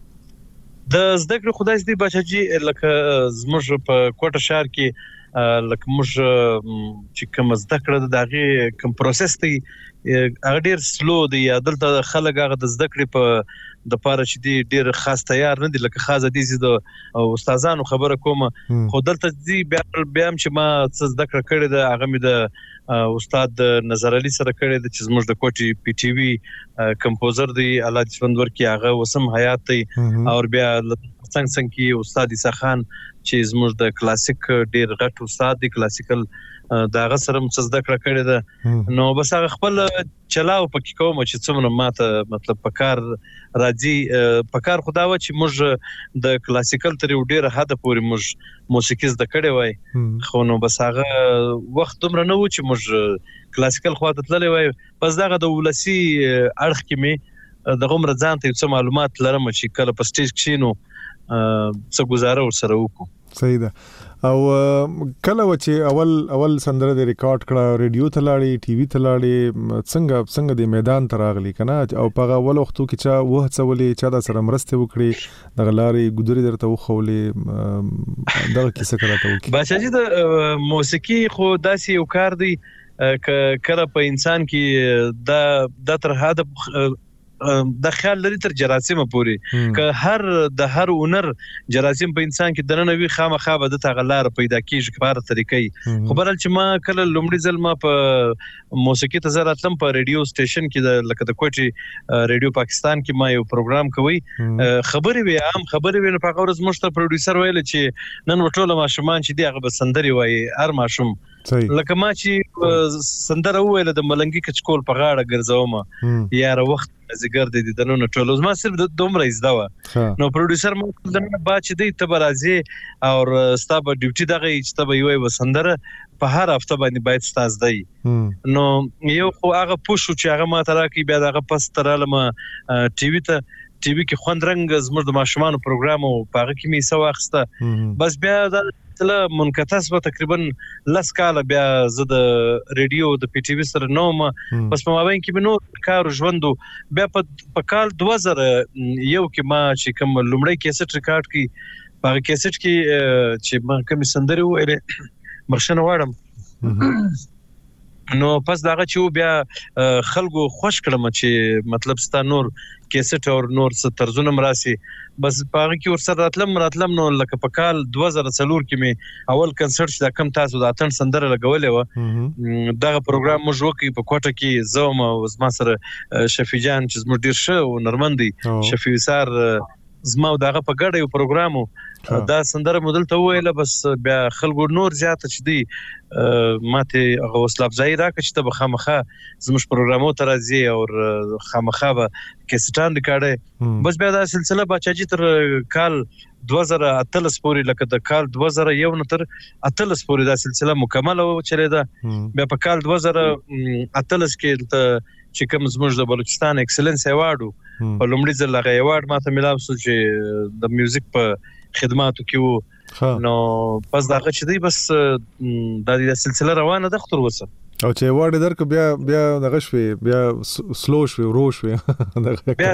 د زده کړې خدای دې بچی لکه زموږ په کوټه شهر کې لکه موږ چې کوم زده کړه د دغه کوم پروسس دی هغه ډیر سلو دی دلته خلک هغه د زده کړې په د پاره چې دی ډیر خاص تیار نه دي لکه خاصه دي د استادانو خبره کوم خو دلته دی بیا بیا چې ما څه زده کړه کړې ده هغه مې د استاد نظر علي سره کړې ده چې زموږ د کوټي پی ټي وی کمپوزر دی الله دې ژوند ورکړي هغه وسم حیات دی او بیا څنګه څنګه کې استاد عیسی خان چې زموږ د کلاسیک ډیر غټ استاد دی کلاسیکل داغه سره مڅ زده کړه کړې ده نو بس هغه خپل چلاو پکې کوم چې څومره ماته مطلب پکار راځي پکار خدا و چې موږ د کلاسیکل تر ډیر حد پورې موږ موسیقي زده کړې وای خو نو بس هغه وخت دومره نه و چې موږ کلاسیکل خواته تللی وای پس دغه د ولسی اړخ کې می دغه عمر ځان ته څه معلومات لرم چې کله په سټیج کې نو څه گزاره ور سره وکړو. صحیح ده او کله و چې اول اول سندره د ریکارډ کړه ریډیو ته لاړې ټي وي ته لاړې څنګه څنګه د میدان ته راغلی کنه او په اول وختو کې چا وه څولې چا د سره مرسته وکړي د غلاري ګودري درته وخولې دغه کیسه کراته وکړي بچا جی د موسیقي خو داسې یو کار دی ک کله په انسان کې د د تر هدا د خیال لري تر جراثیم پورې که هر د هر هنر جراثیم په انسان کې دنه وی خامخا به د تغلار پیدا کیږي په هر طریقې خو برل چې ما کله لومړي ځل ما په موسیقي ته زراتلم په ریډیو سټیشن کې د لکه د کوټي ریډیو پاکستان کې ما یو پروګرام کوي خبرې وي عام خبرې وي په غوړز مشته پروډوسر ویل چې نن وټوله ماشومان چې دی هغه بسندري وای هر ماشوم لکه ما چې سندره ویل د ملنګي کچکول په غاړه ګرځوم یار وخت زګر د دنونو ټولوز ما صرف د دومره ازدا و نو پروډوسر مو دنه با چې دی ته برازي او ستاب ډیوټي دغه چې ته وي وسندره په هر هفته باندې باید ستاز دی نو یو خو هغه پوښو چې هغه ما ترا کې بیا دغه پس تراله ما ټي وي ته ټي وي کې خوند رنګ زموږ د ماشومان پروګرام او پاغه کې می سو واخسته بس بیا د تل منکتس به تقریبا لس کال بیا زه د ریډیو د پی ټي وی سره نو ما بس په مابین کې نو کار ژوندو بیا په کال دوه زره یو کې ما چې کوم لومړی کیسټ ریکارډ کی په کیسټ کې چې ما کوم سندري وېل مرشنه واړم نو پس داغه چې بیا خلکو خوش کړم چې مطلب ستا نور کیسټ او نور څه طرزونه مراسي بس پاره کې ورسره راتلم راتلم نو لکه په کال دوه زره څلور کې می اول کنسرت چې کم تاسو د اتن سندره لګولې و دغه پروګرام موږ وکړ په کوټه کې زوم او زما سره شفیع جان چې زموږ ډیر ښه او نرمندي شفیع سار زما دغه په ګډه یو پروګرامو دا سندره مودل ته ویله بس بیا خلکو نور زیاته چې دی ماته هغه وسله افزایی راکړه چې ته به خامخا زموږ پروګرامو ته راځي او خامخا به کیسټان ریکارډ بس بیا دا سلسله بچاجي تر کال دوه زره اتلس پورې لکه د کال دوه زره یو نه تر اتلس پورې دا سلسله مکمل و چلیده بیا په کال دوه زره اتلس کې ته چې کوم زموږ د بلوچستان ایکسلنس ایوارډ په لومړي ځل هغه ایوارډ ماته ملاو شو چې د میوزیک په خدماتو کې وو نو پس دا چې دی بس د دې سلسله روانه ده خطر وسه او چې ایوارډ درک بیا بیا دغه شوي بیا سلو شوي ورو شوي بیا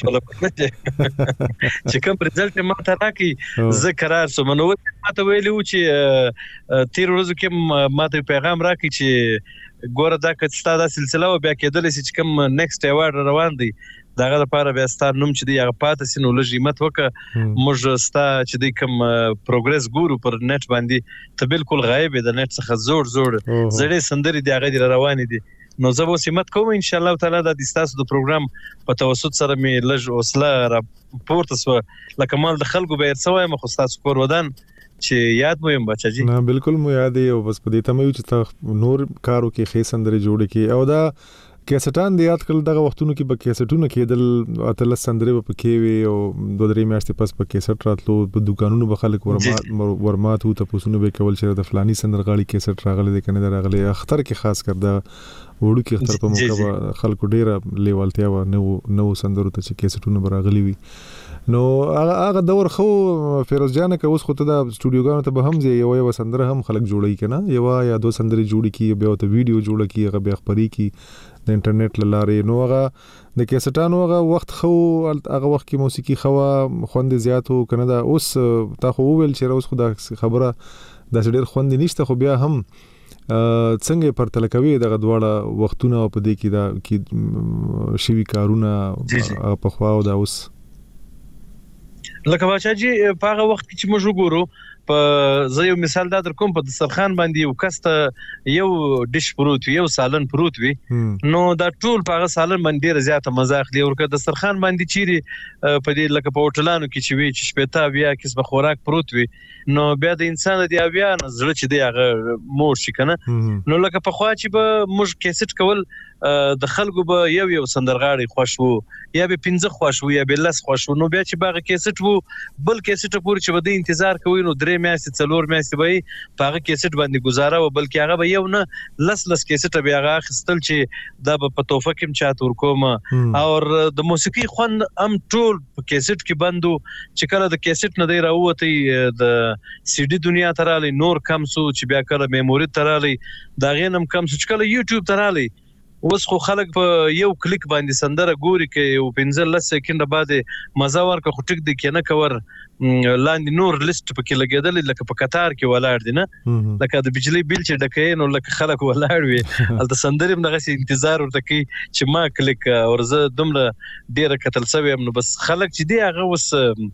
چې کوم رزلټ ماته راکې زه قرار سوم نو ماته ویلو چې تیر ورځو کې ماته پیغام راکې چې ګوره دا که ستا دا سلسله و بیا کېدلی چې کوم نیکسټ ایوارډ روان دی داغه لپاره بیا ستار نوم چې دی هغه پاتې سي نو لږ قیمت وکړه موږ ستا چې دی کوم پروګرس ګورو پر نت باندې ته بالکل غایب د نت څخه زوړ زوړ زړې سندري دی هغه دی روانې دي نو زه به سمت کوم ان شاء الله تعالی د تاسو د پروګرام په توسط سره می لږ اوسله را پورته سو لکه مال د خلکو به ارسوي مخ تاسو کور ودان چې یاد مو يم بچا جی نه بالکل مو یاد یو بس په دې ته مې چې نور کارو کې خې سندري جوړ کې او دا کیسټان دی یاد کړل دغه وختونو کې به کیسټونه کېدل اتل سندري په کې وي او دوه درې میاشتې پس په کیسټ راتلو په دکانونو به خلک ورمات ورمات وو ته پوسونه به کول چې د فلاني سندرغاړي کیسټ راغلي د کنه راغلي اختر کې خاص کر دا وړو کې اختر په موقع خلکو ډیره لیوالتیا و نو نو سندرو ته چې کیسټونه راغلي وي نو هغه دور خو فیروز جان که اوس خو ته د سټوډیوګانو ته به هم ځي یو یو سندره هم خلک جوړي کنه یو یا دو سندري جوړي کی بیا ته ویډیو جوړه کی هغه بیا خبري کی د انټرنیټ لاره نو هغه د کیسټانو هغه وخت خو هغه وخت کې موسیقي خو خوند زیاتو کنه دا اوس تا خو ویل چې اوس خو دا خبره د ډېر خوند نشته خو بیا هم څنګه پر تلکوي دغه دواړه وختونه په دې کې دا کې شوی کارونه په خواو دا اوس لکه بچا جی په هغه وخت کې چې موږ وګورو په زه یو مثال دا در کوم په دسترخوان باندې یو کسته یو ډیش پروت وي یو سالن پروت وي نو دا ټول په هغه سالن باندې ډیره زیاته مزه اخلي او که دسترخوان باندې چیري په دې لکه په هوټلانو کې چې وي چې شپېته بیا قسمه خوراک پروت وي نو بیا د انسان د بیا نه زړه چې دی هغه مور شي کنه نو لکه په خوا چې به موږ کیسټ کول د خلکو به یو یو سندرغاړي خوښ وو یا به پنځه خوښ وو یا به لس خوښ وو نو بیا چې باغ کیسټ وو بل کیسټ پورې چې بده انتظار کوي نو درې میاشتې څلور میاشتې به په هغه کیسټ باندې گزاره و بلکې هغه به یو نه لس لس کیسټ بیا هغه خستل چې دا په توفه کې چات ورکوم او د موسیقي خوند ام ټول په کیسټ کې بندو چې کله د کیسټ نه دی راوته د سی ډي دنیا تراله نور کم سو چې بیا کله میموري تراله دا غینم کم سو چې کله یوټیوب تراله اوس خو خلک په یو کلیک باندې سندره ګوري کې یو پنځه لس سکند بعد مزه ورکه خو ټیک دی کې نه کور لاندې نور لیست پکې لګیدل لکه په قطار کې ولاړ دي نه لکه د بجلی بیل چې ډکې نو لکه خلک ولاړ وي الته سندره هم دغه انتظار ورته کوي چې ما کلیک ورزه دومره ډیره کتل سوي نو بس خلک چې دی هغه وس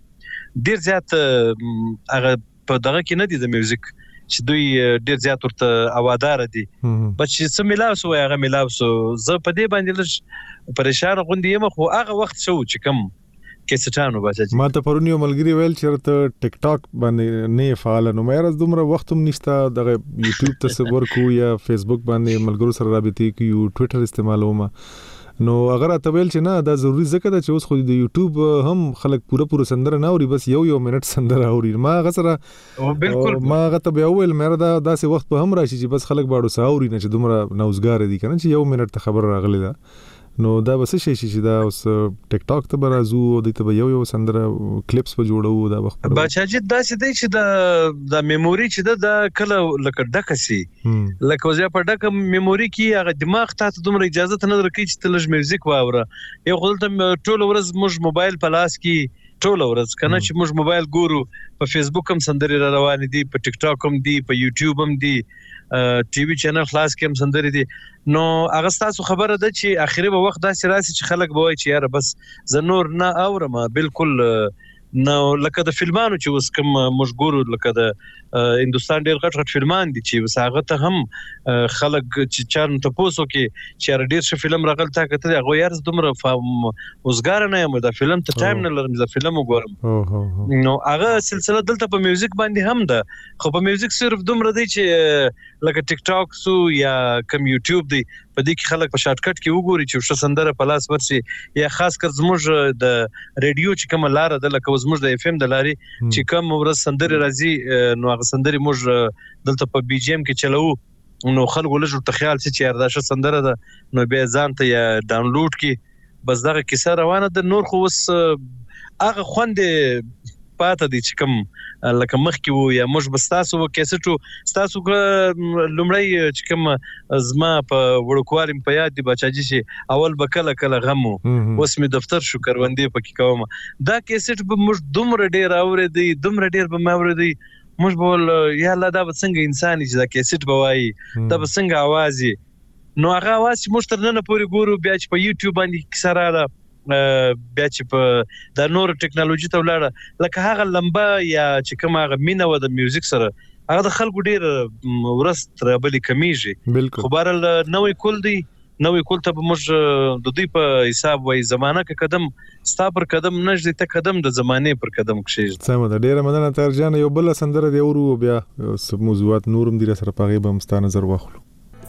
ډیر زیات هغه په دغه کې نه دي د میوزیک چې دوی ډیر زیات ورته اوادار دي بچ چې ملاو سو هغه ملاو سو زه په دې باندې لږ پریشان غوندې یم خو هغه وخت شو چې کم کیسټانو بچا ما ته پرونی ملګری ویل چې ته ټیک ټاک باندې نه فعال نو مې راز دومره وخت هم نشته د یوټیوب تصور کو یا فیسبوک باندې ملګرو سره رابطې کوي ټوئیټر استعمالوم نو اگر ته ویل چې نه دا ضروری ځکه چې اوس خو د یوټیوب هم خلک پوره پوره سندره نه اوري بس یو یو منټ سندره اوري ما غسره بالکل ما غته بیا ویل مې دا داسې وخت په هم راشي چې بس خلک باړو ساوري نه چې دومره نوزګار دي کنه چې یو منټ خبر راغلی دا نو دا بس شي چې دا اوس ټیک ټاک ته برازو او د ته یو یو سندره کلیپس په جوړو دا وخت بچا چې دا چې دی چې دا د میموري چې دا کله لکه ډکسي لکه وځه په ډک میموري کې هغه دماغ ته دومره اجازه نه درکې چې تلج میوزیک واوره یو خپل ټول ورځ موږ موبایل په لاس کې ټول ورځ کنه چې موږ موبایل ګورو په فیسبوک هم سندري روان دي په ټیک ټاک هم دي په یوټیوب هم دي ټي وي چینل خلاص کې هم سندري دي نو هغه تاسو خبره ده چې اخري به وخت داسې راسي چې خلک به وایي چې یاره بس زه نور نه اورم بالکل نو لکه د فلمانو چې اوس کوم موږ ګورو لکه د هندستان ډېر غټ غټ فلمان دي چې وساغه ته هم خلک چې چارن ته پوسو کې چې ډېر ښه فلم راغل تا کته هغه یارز دومره اوسګار نه یم د فلم ته ټایم نه لرم د فلم وګورم نو هغه سلسله دلته په میوزیک باندې هم ده خو په میوزیک صرف دومره دی چې لکه ټیک ټاک سو یا کم یوټیوب دی په دې کې خلک په شارټ کټ کې وګوري چې څه سندره په لاس ورسي یا خاص کر زموږ د ریډیو چې کوم لار ده لکه زموږ د اف ام د لاري چې کوم ورځ سندره راځي نو هغه سندره موږ دلته په بي جی ام کې چلو نو خلکو لږ ته خیال چې یارداشه سندره ده نو بیا ځان ته یا ډاونلوډ کې بس دغه کیسه روانه ده نور خو وس هغه خوند پاته دي چې کوم لکه مخکې وو یا موږ بستاسو کیسټو ستاسو لومړی چې کوم زما په وړوکوالم په یاد دي بچاجي چې اول به کله کله غمو اوس می دفتر شو کروندې پکې کوم دا کیسټ به موږ دومره ډیر اورېدي دومره ډیر به ما اورېدي موږ به یا الله دا به څنګه انسان چې دا کیسټ به وایي دا به څنګه आवाज نو هغه आवाज چې موږ تر نن پورې ګورو بیا چې په یوټیوب باندې کسراله بیا چې په د نور ټیکنالوژي ته ولاړه لکه هغه لمبه یا چې کوم هغه مینه و د میوزیک سره هغه د خلکو ډیر ورست رابلی کمیږي خو بهرال نوې کول دی نوې کول ته موږ د دوی په حساب وای زمانہ کې قدم ستا پر قدم نږدې ته قدم د زمانه پر قدم کښې سم ده ډیره مننه ترجان یو بل سندره دی ورو بیا موضوعات نورم دی سره پاغي به مستا نظر واخلو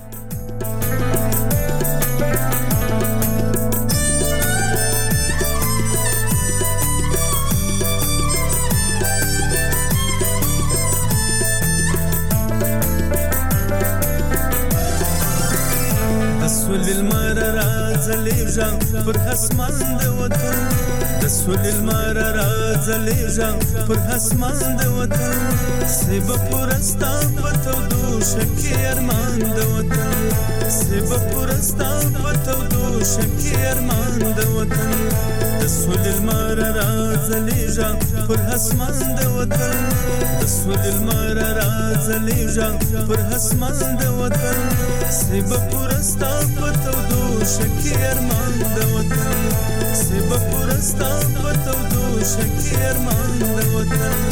پر اسمان د وطن د سول المر راځلېږم پر اسمان د وطن سبا پرستا پتو دو شکی ارمان د وطن سبا پرستا پتو دو شکی ارمان د وطن د سول المر راځلېږم پر اسمان د وطن د سول المر راځلېږم پر اسمان د وطن سبا پرستا پتو دو شکی ارمان د وطن سبا پرستا پتو دو شکی ارمان د وطن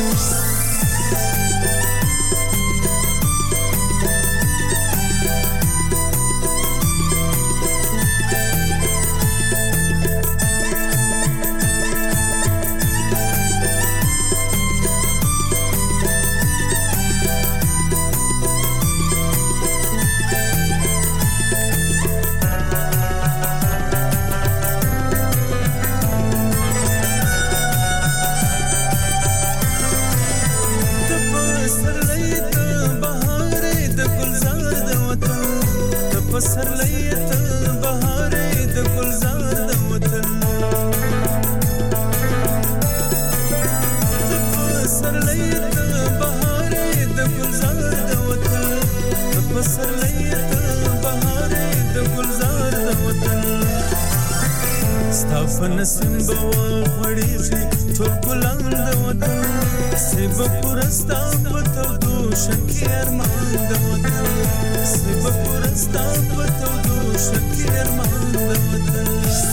نسیم بوا غړېږي ټول ګلان د وطن سبا پرستا پتو دو شکی ارمان د وطن سبا پرستا پتو دو شکی ارمان د وطن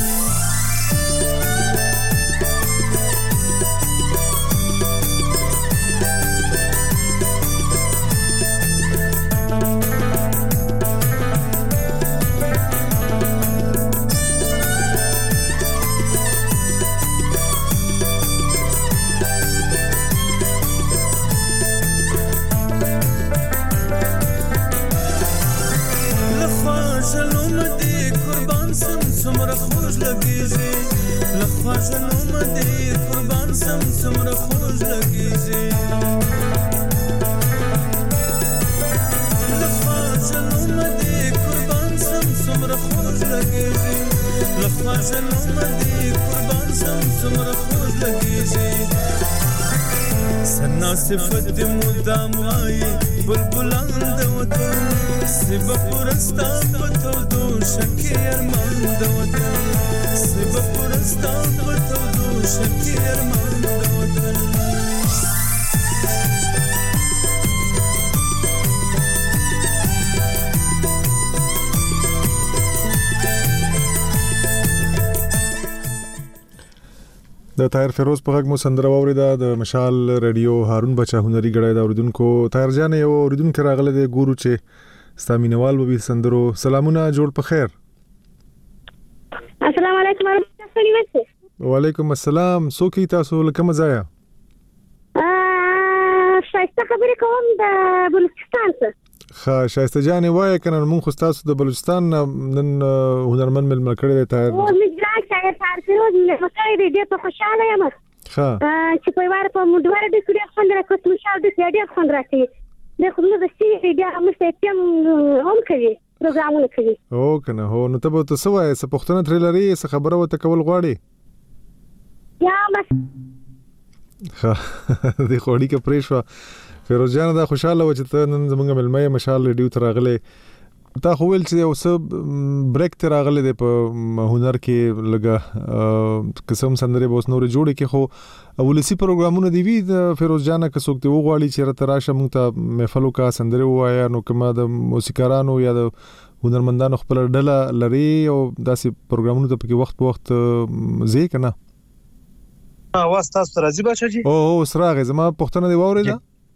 صفت مدام آئی بلبلان د وطن سبا پرستا پتو دو شکی ارمان د وطن سبا پرستا پتو دو شکی ارمان د وطن د طاهر فیروز په غږ مو سندره واوریده د مشال رادیو هارون بچا هنري غړای دا اوریدونکو. طاهر جان یو اوریدونکو راغله د ګورو چې ستامینوال به سندرو. سلامونه، جوړ په خیر. السلام علیکم ورحمۃ اللہ وبرکاتہ. وعلیکم السلام. سوکی تاسو لکه مزایا ا شایسته خبرې کوم د بلوچستان څخه. ښه شایسته جانې وایه کنه مونږ خو تاسو د بلوچستان نن هنرمند مل ملکړی دی طاهر. او مجرا شاعر طاهر فیروز مکړی دی ډېر په خوشاله یم. ښه چې په واره په مډواره د کړي خوند راکوت مشال د ډېر خوند راکړي د خو نو د سی ډېر هم څه تم هم کوي پروګرامونه کوي. او کنه هو نو ته به تاسو وایې څه پښتنه ترلري څه خبره وته کول غواړي یا بس د خوړی کې پریشوا. فیروز جان دا خوشاله و چې ته نن زمونږ ملمه مشال ریډیو ته راغلې. تا خو ویل چې اوس بریک ته راغلې د په هنر کې لګا قسم سندره به اوس نور جوړې کې خو ولسی پروګرامونه دی وی د فیروز جان که څوک ته وغواړي چې راته راشه مونږ ته محفلو کا سندره وایا نو کما د موسیقارانو یا د هنرمندانو خپل ډله لري او داسې پروګرامونو ته په وخت په وخت زی کنه. اواز تاسو راځي بچا جی؟ او سراغه زما پښتنه دی واورېده.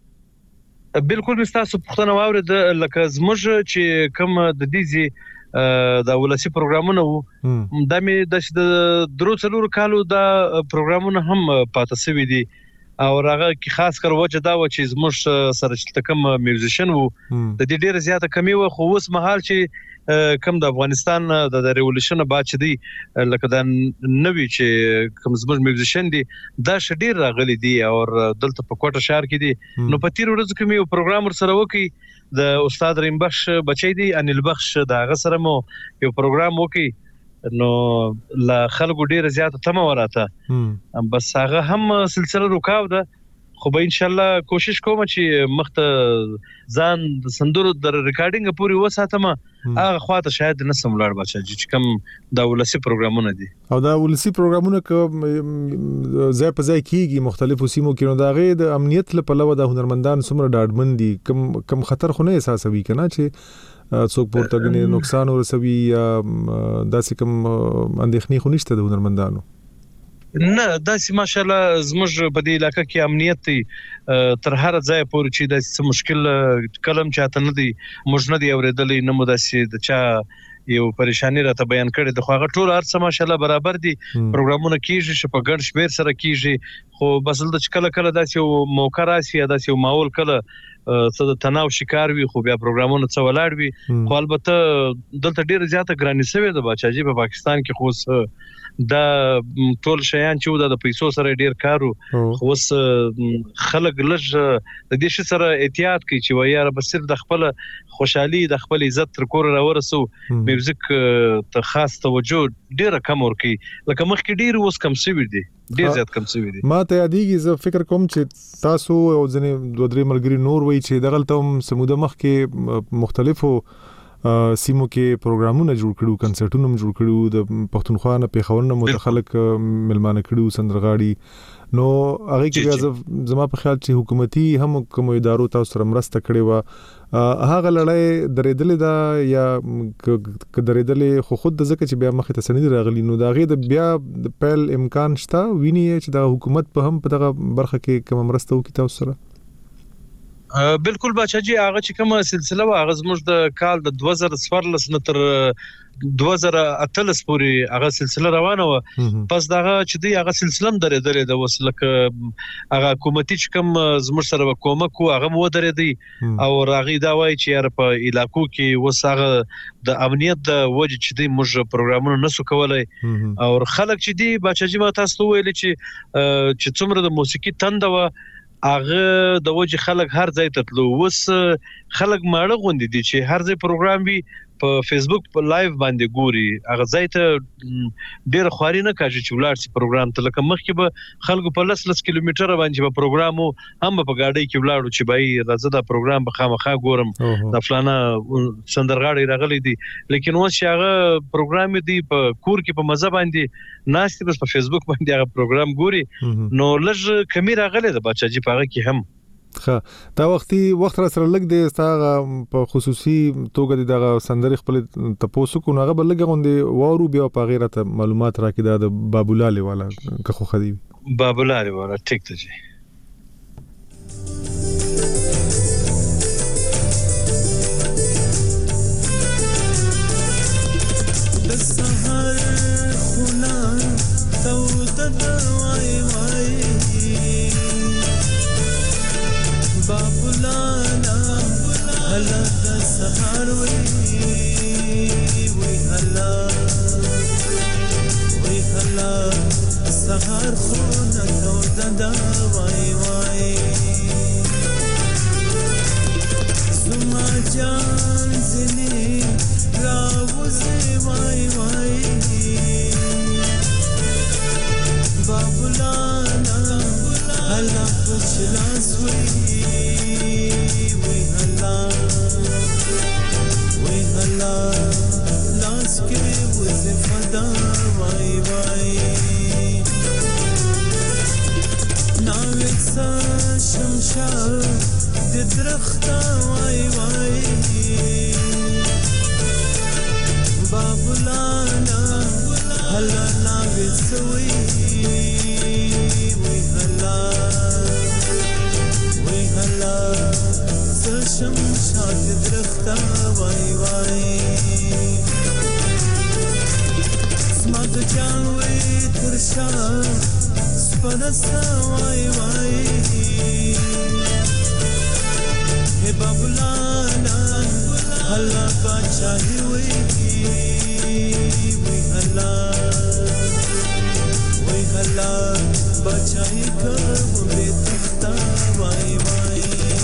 بالکل مستاسو پښتنه واورېده لکه زموږ چې کوم د دې د ولسی پروګرامونه وو د مې د درو څلور کالو د پروګرامونه هم پاتې سوي دي او راغه کی خاص کر وجه دا و چې زموږ سره چې کوم میوزیشن وو د دې ډیره زیاته کمی و خو اوس مهال چې کوم د افغانستان د ریولوشن بعد چې دی لکه دا نوې چې کوم زموږ میوزیشن دي دا شډیر راغلي دي او دلته په کوټه شهر کې دي نو په تیر ورځ کې مې یو پروګرام سره وکي د استاد ریم بخش بچی دی انیل بخش دا غسر مو یو پروګرام وکي نو لا خلکو ډیره زیاته تمه وراته بس هغه هم سلسله رکاو ده خو به ان شاء الله کوشش کوم چې مخته ځان د سندرو د ریکارډینګ پوری وساتم هغه خواته شاید نسم لاړ بچا چې کوم د ولسی پروګرامونه دي او دا ولسی پروګرامونه ک ځای په ځای کیږي مختلفو سیمو کې نو دا غي د امنیت لپاره د هنرمندان څومره ډاډمن دي کم کم خطر خو نه احساسوي کنه چې څوک پورته غني نقصان ورسوي یا داسې کم اندېښنې خو نشته د هنرمندانو. نه داسې ماشاءالله زموږ په دې علاقې کې امنیت دی تر هر ځای پورې چې د مشکل کلم چاته نه دی موږ نه دی اورېدلې نه مو داسې د چا یو پریشانی راته بیان کړي د خو هغه ټول ارڅ ماشاءالله برابر دي پروګرامونه کیږي چې په ګډ شمیر سره کیږي خو بس د کله کله داسې یو موقع راشي یا داسې یو ماحول کله څه د تناو شکار وي خو بیا پروګرامونه څه ولاړ وي خو البته دلته ډیره زیاته ګرانی سوي د بچاجي په پاکستان کې خو دا ټول شیان چې د پیسو سره ډیر کارو خو اوس خلک لږ د دې شي سره احتیاط کوي چې وایي را بس صرف د خپل خوشحالي د خپل عزت تر کور راورسو میوزیک ته خاص توجه ډیره کم ورکي لکه مخکې ډیر اوس کم شوی دی ډیر زیات کم شوی دی. ما ته یادېږي زه فکر کوم چې تاسو او ځنې دوه درې ملګري نور وایي چې دغلته هم سموده مخکې مختلفو سیمو کې پروګرامونه جوړ کړو کنسرټونه هم جوړ کړو د پښتونخوا نه پیښور نه متخلق ملمانه کړو سندرغاړي نو هغه کې بیا زما په خیال چې حکومتي هم کوم ادارو تاسو سره مرسته کړې و هغه لړۍ درېدلې دا یا ک درېدلې خو خود د ځکه چې بیا مخه تسنید راغلی نو دا غي د بیا د پل امکان شته ویني چې د حکومت په هم په دغه برخه کې کوم مرسته وکړي تاسو سره. بالکل بچا جی هغه چې کومه سلسله وا هغه زموږ د کال د دوه زره څوارلس نه تر دوه زره اتلس پورې هغه سلسله روانه و پس دغه چې دی هغه سلسله هم درېدلې د وسلک هغه حکومتي چې کوم زموږ سره کومک کو هغه مو درېدي او راغی دا وای چې یار په علاقو کې وسغه د امنیت د وجه چې دی موږ پروګرامونه نسو کولای او خلک چې دی بچا جی ما تاسو ویل چې چې څومره د موسیقي تند و هغه د وجه خلک هر ځای ته تلو وس خلک ماړه غوندي دي چې هر ځای پروګرام وي په فیسبوک په لایو باندې ګوري هغه ځای ته ډېر خواري نه کاږي چې ولاړ سي پروګرام ته لکه مخکې به خلکو په لس لس کیلومتره باندې په پروګرامو هم په گاډي کې ولاړو چې بای راځه دا پروګرام به خامخا ګورم د فلانا سندرغاړي راغلي دي لیکن اوس هغه پروګرام دی په کور کې په مزه باندې ناشته بس په فیسبوک باندې هغه پروګرام ګوري نو لږ کمی راغلي د بچا جی پاغه کې هم ښه دا وختي وخت را سره لګ دی ستاسو په خصوصي توګه د سندري خپل تاسو کو نه غبل لګ غوندي وورو بیا په غیره ته معلومات راکې د بابولاله والا که خو خدي بابولاله والا ټیک ته جی د سحر خنا تو د وای وای بابولانا هلا د سحر وی وی هلا وی هلا سحر خونه تو د وای وای زما جان زنی راوزه وای وای بابولانا هلا پچلاس وی لاس کې وظیفه دا وای وای ناوکسا شمشار د درخته وای وای بابولانا هلا ناوکسوي وی هلا وی هلا شمشار د درخته وای وای سمد جان وی ترشا سپرستا وای وای ہے بابولانا هلا بادشاہی وی وی هلا وی هلا بادشاہی کو وی تختا وای وای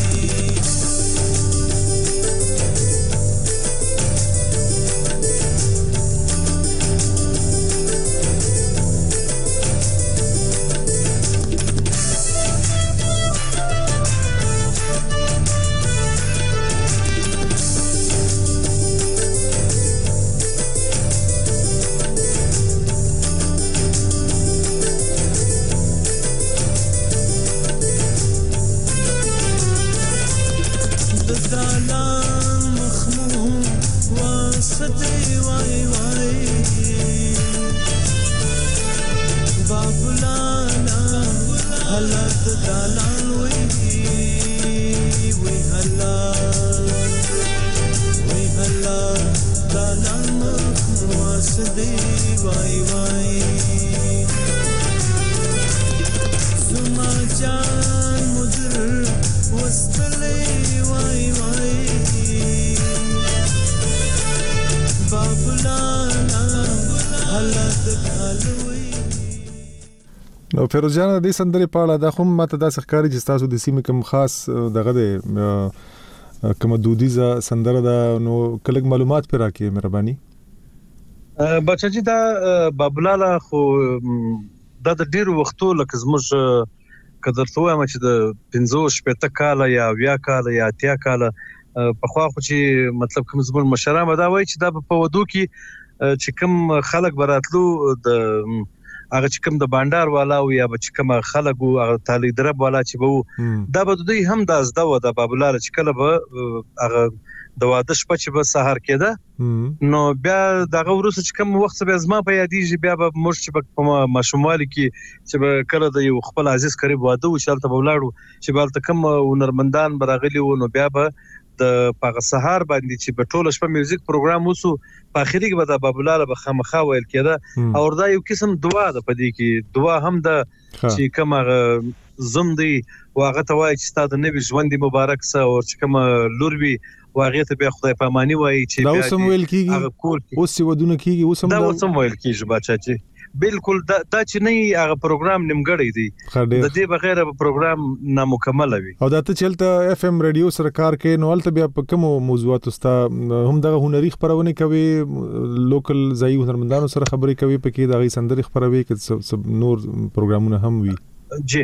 نو فیروز جان د سندري په اړه د کوم ماته د ښکاری چې تاسو د سیمې کوم خاص دغه د کوم دودیزه سندره دا نو کلک معلومات پر راکې مهرباني بچا چې دا بابولاله خو د ډیرو وختو لکه زموږ کدرته وایم چې د پنځه شپږ کاله یا اویا کاله یا اتیا کاله په خوا خو چې مطلب کوم زموږ مشران دا وایي چې دا په ودو کې چې کوم خلک براتلو د هغه چې کوم د بانډار والا او یا چې کوم خلک او هغه تعالی درب والا چې وو دا به دوی هم د ازدا و د بابولاله چې کله به هغه د واده شپه چې به سحر کېده نو بیا دغه ورسره چې کوم وخت به زما په یادېږي بیا به موږ چې په ماشوموالي کې چې به کله د یو خپل عزیز قریب واده وشالته به ولاړو چې به تل کوم هنرمندان براغلي و نو بیا به د پاغه سحر باندې چې په ټوله شپه میوزیک پروګرام وسو په اخري کې به د بابولاله به خامخا ویل کېده او دا یو قسم دعا ده په دې کې دعا هم د چې کومه زم دی واغه ته وایي چې ستاسو نبی ژوند مبارک سه او چې کومه لوروي واغه ته به خدای پامانی وایي چې دا اوسم ویل کیږي اوس ودونه کیږي اوسم دا اوسم ویل کیږي بچا چې بالکل دا چې نه هغه پروګرام نیمګړی دی د دې بغیر به پروګرام نامکمل وي او دا ته چلته اف ام رادیو سره کار کوي نو ولته بیا په کوم موضوعات استا هم دغه هنري خبرونه کوي لوکل ځای هنرمندانو سره خبرې کوي پکې دغه سندري خبروي کې نور پروګرامونه هم وي جی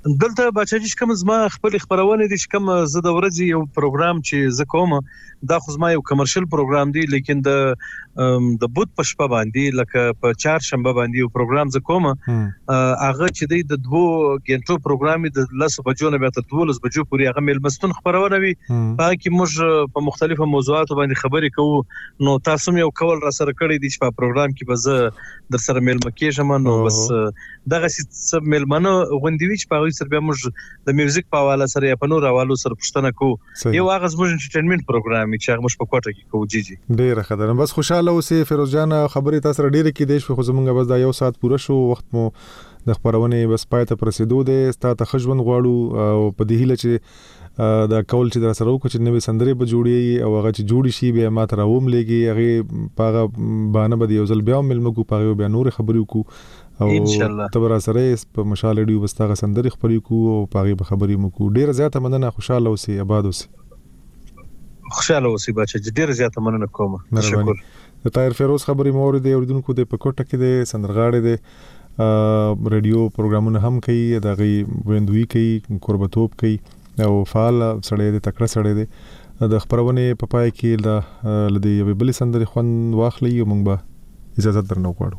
دلته بچی کوم زما خپل خبرونه دي چې کوم زه د ورځې یو پروګرام چې زه کوم دا خو زما یو کمرشل پروګرام دی لیکن د د بوت په شپه باندې لکه په چهار شنبه باندې یو پروګرام زه کوم هغه چې د دوه غنټو پروګرام د لاسو بجو نه به تر دولس بجو پورې هغه ملمستون خبرونه وي په کې موږ په مختلفو موضوعاتو باندې خبرې کوو نو تاسو یو کول را سره کړی دي چې په پروګرام کې به زه در سره ملمه کېږم نو بس دغه څه ملمنه غوندوي چې په سر به موږ د میوزیک په حواله سره یا په نور حوالو سره پښتنه کوو یو هغه زموږ انټرټینمنټ پروګرام چې هغه موږ په کوټه کې کوو جی جی ډیره خدای بس خوشاله اوسې فیروز جان خبرې تاسو ډیره کې دیش خو زمونږ بس دا یو ساعت پوره شو وخت مو د خبرونه بس پای ته پرسیدو دي ستاسو ته خښوند غواړو او په دې هیله چې دا کول چې در سره وکړو چې نوې سندرې به جوړي او هغه چې جوړي شي بیا ما ته راوم لګي هغه پاغه باندې به یو ځل بیا ملمګو پاغه بیا نور خبرې وکړو او ان شاء الله تبر سره په مشال ډیو بستغه سندرې خبرې کو او پاغه به خبرې مو ډیر زیاته مننه خوشاله اوسئ آباد اوسئ خوشاله اوسئ بچا ډیر زیاته مننه کوم تشکر د طاهر فیروز خبرې مور دی اوریدونکو د پکوټه کې د سندرغاړي د ریډیو پروګرامونه هم کوي د غي ویندوي کوي قربتوب کوي او فعال سړی د تکړه سړی دی د خبرونه په پای کې د لدی یو بل سندري خون واخلي او موږ به اجازه درنو غواړو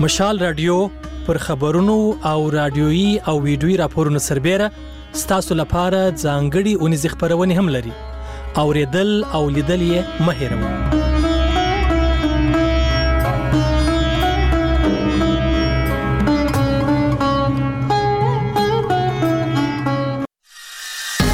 مشال رادیو پر خبرونو او رادیويي او ویډیويي راپورونو سربېره ستاسو لپاره ځانګړي اونیز خبرونه هم لري. اوریدل او لیدل یې مه هېروئ.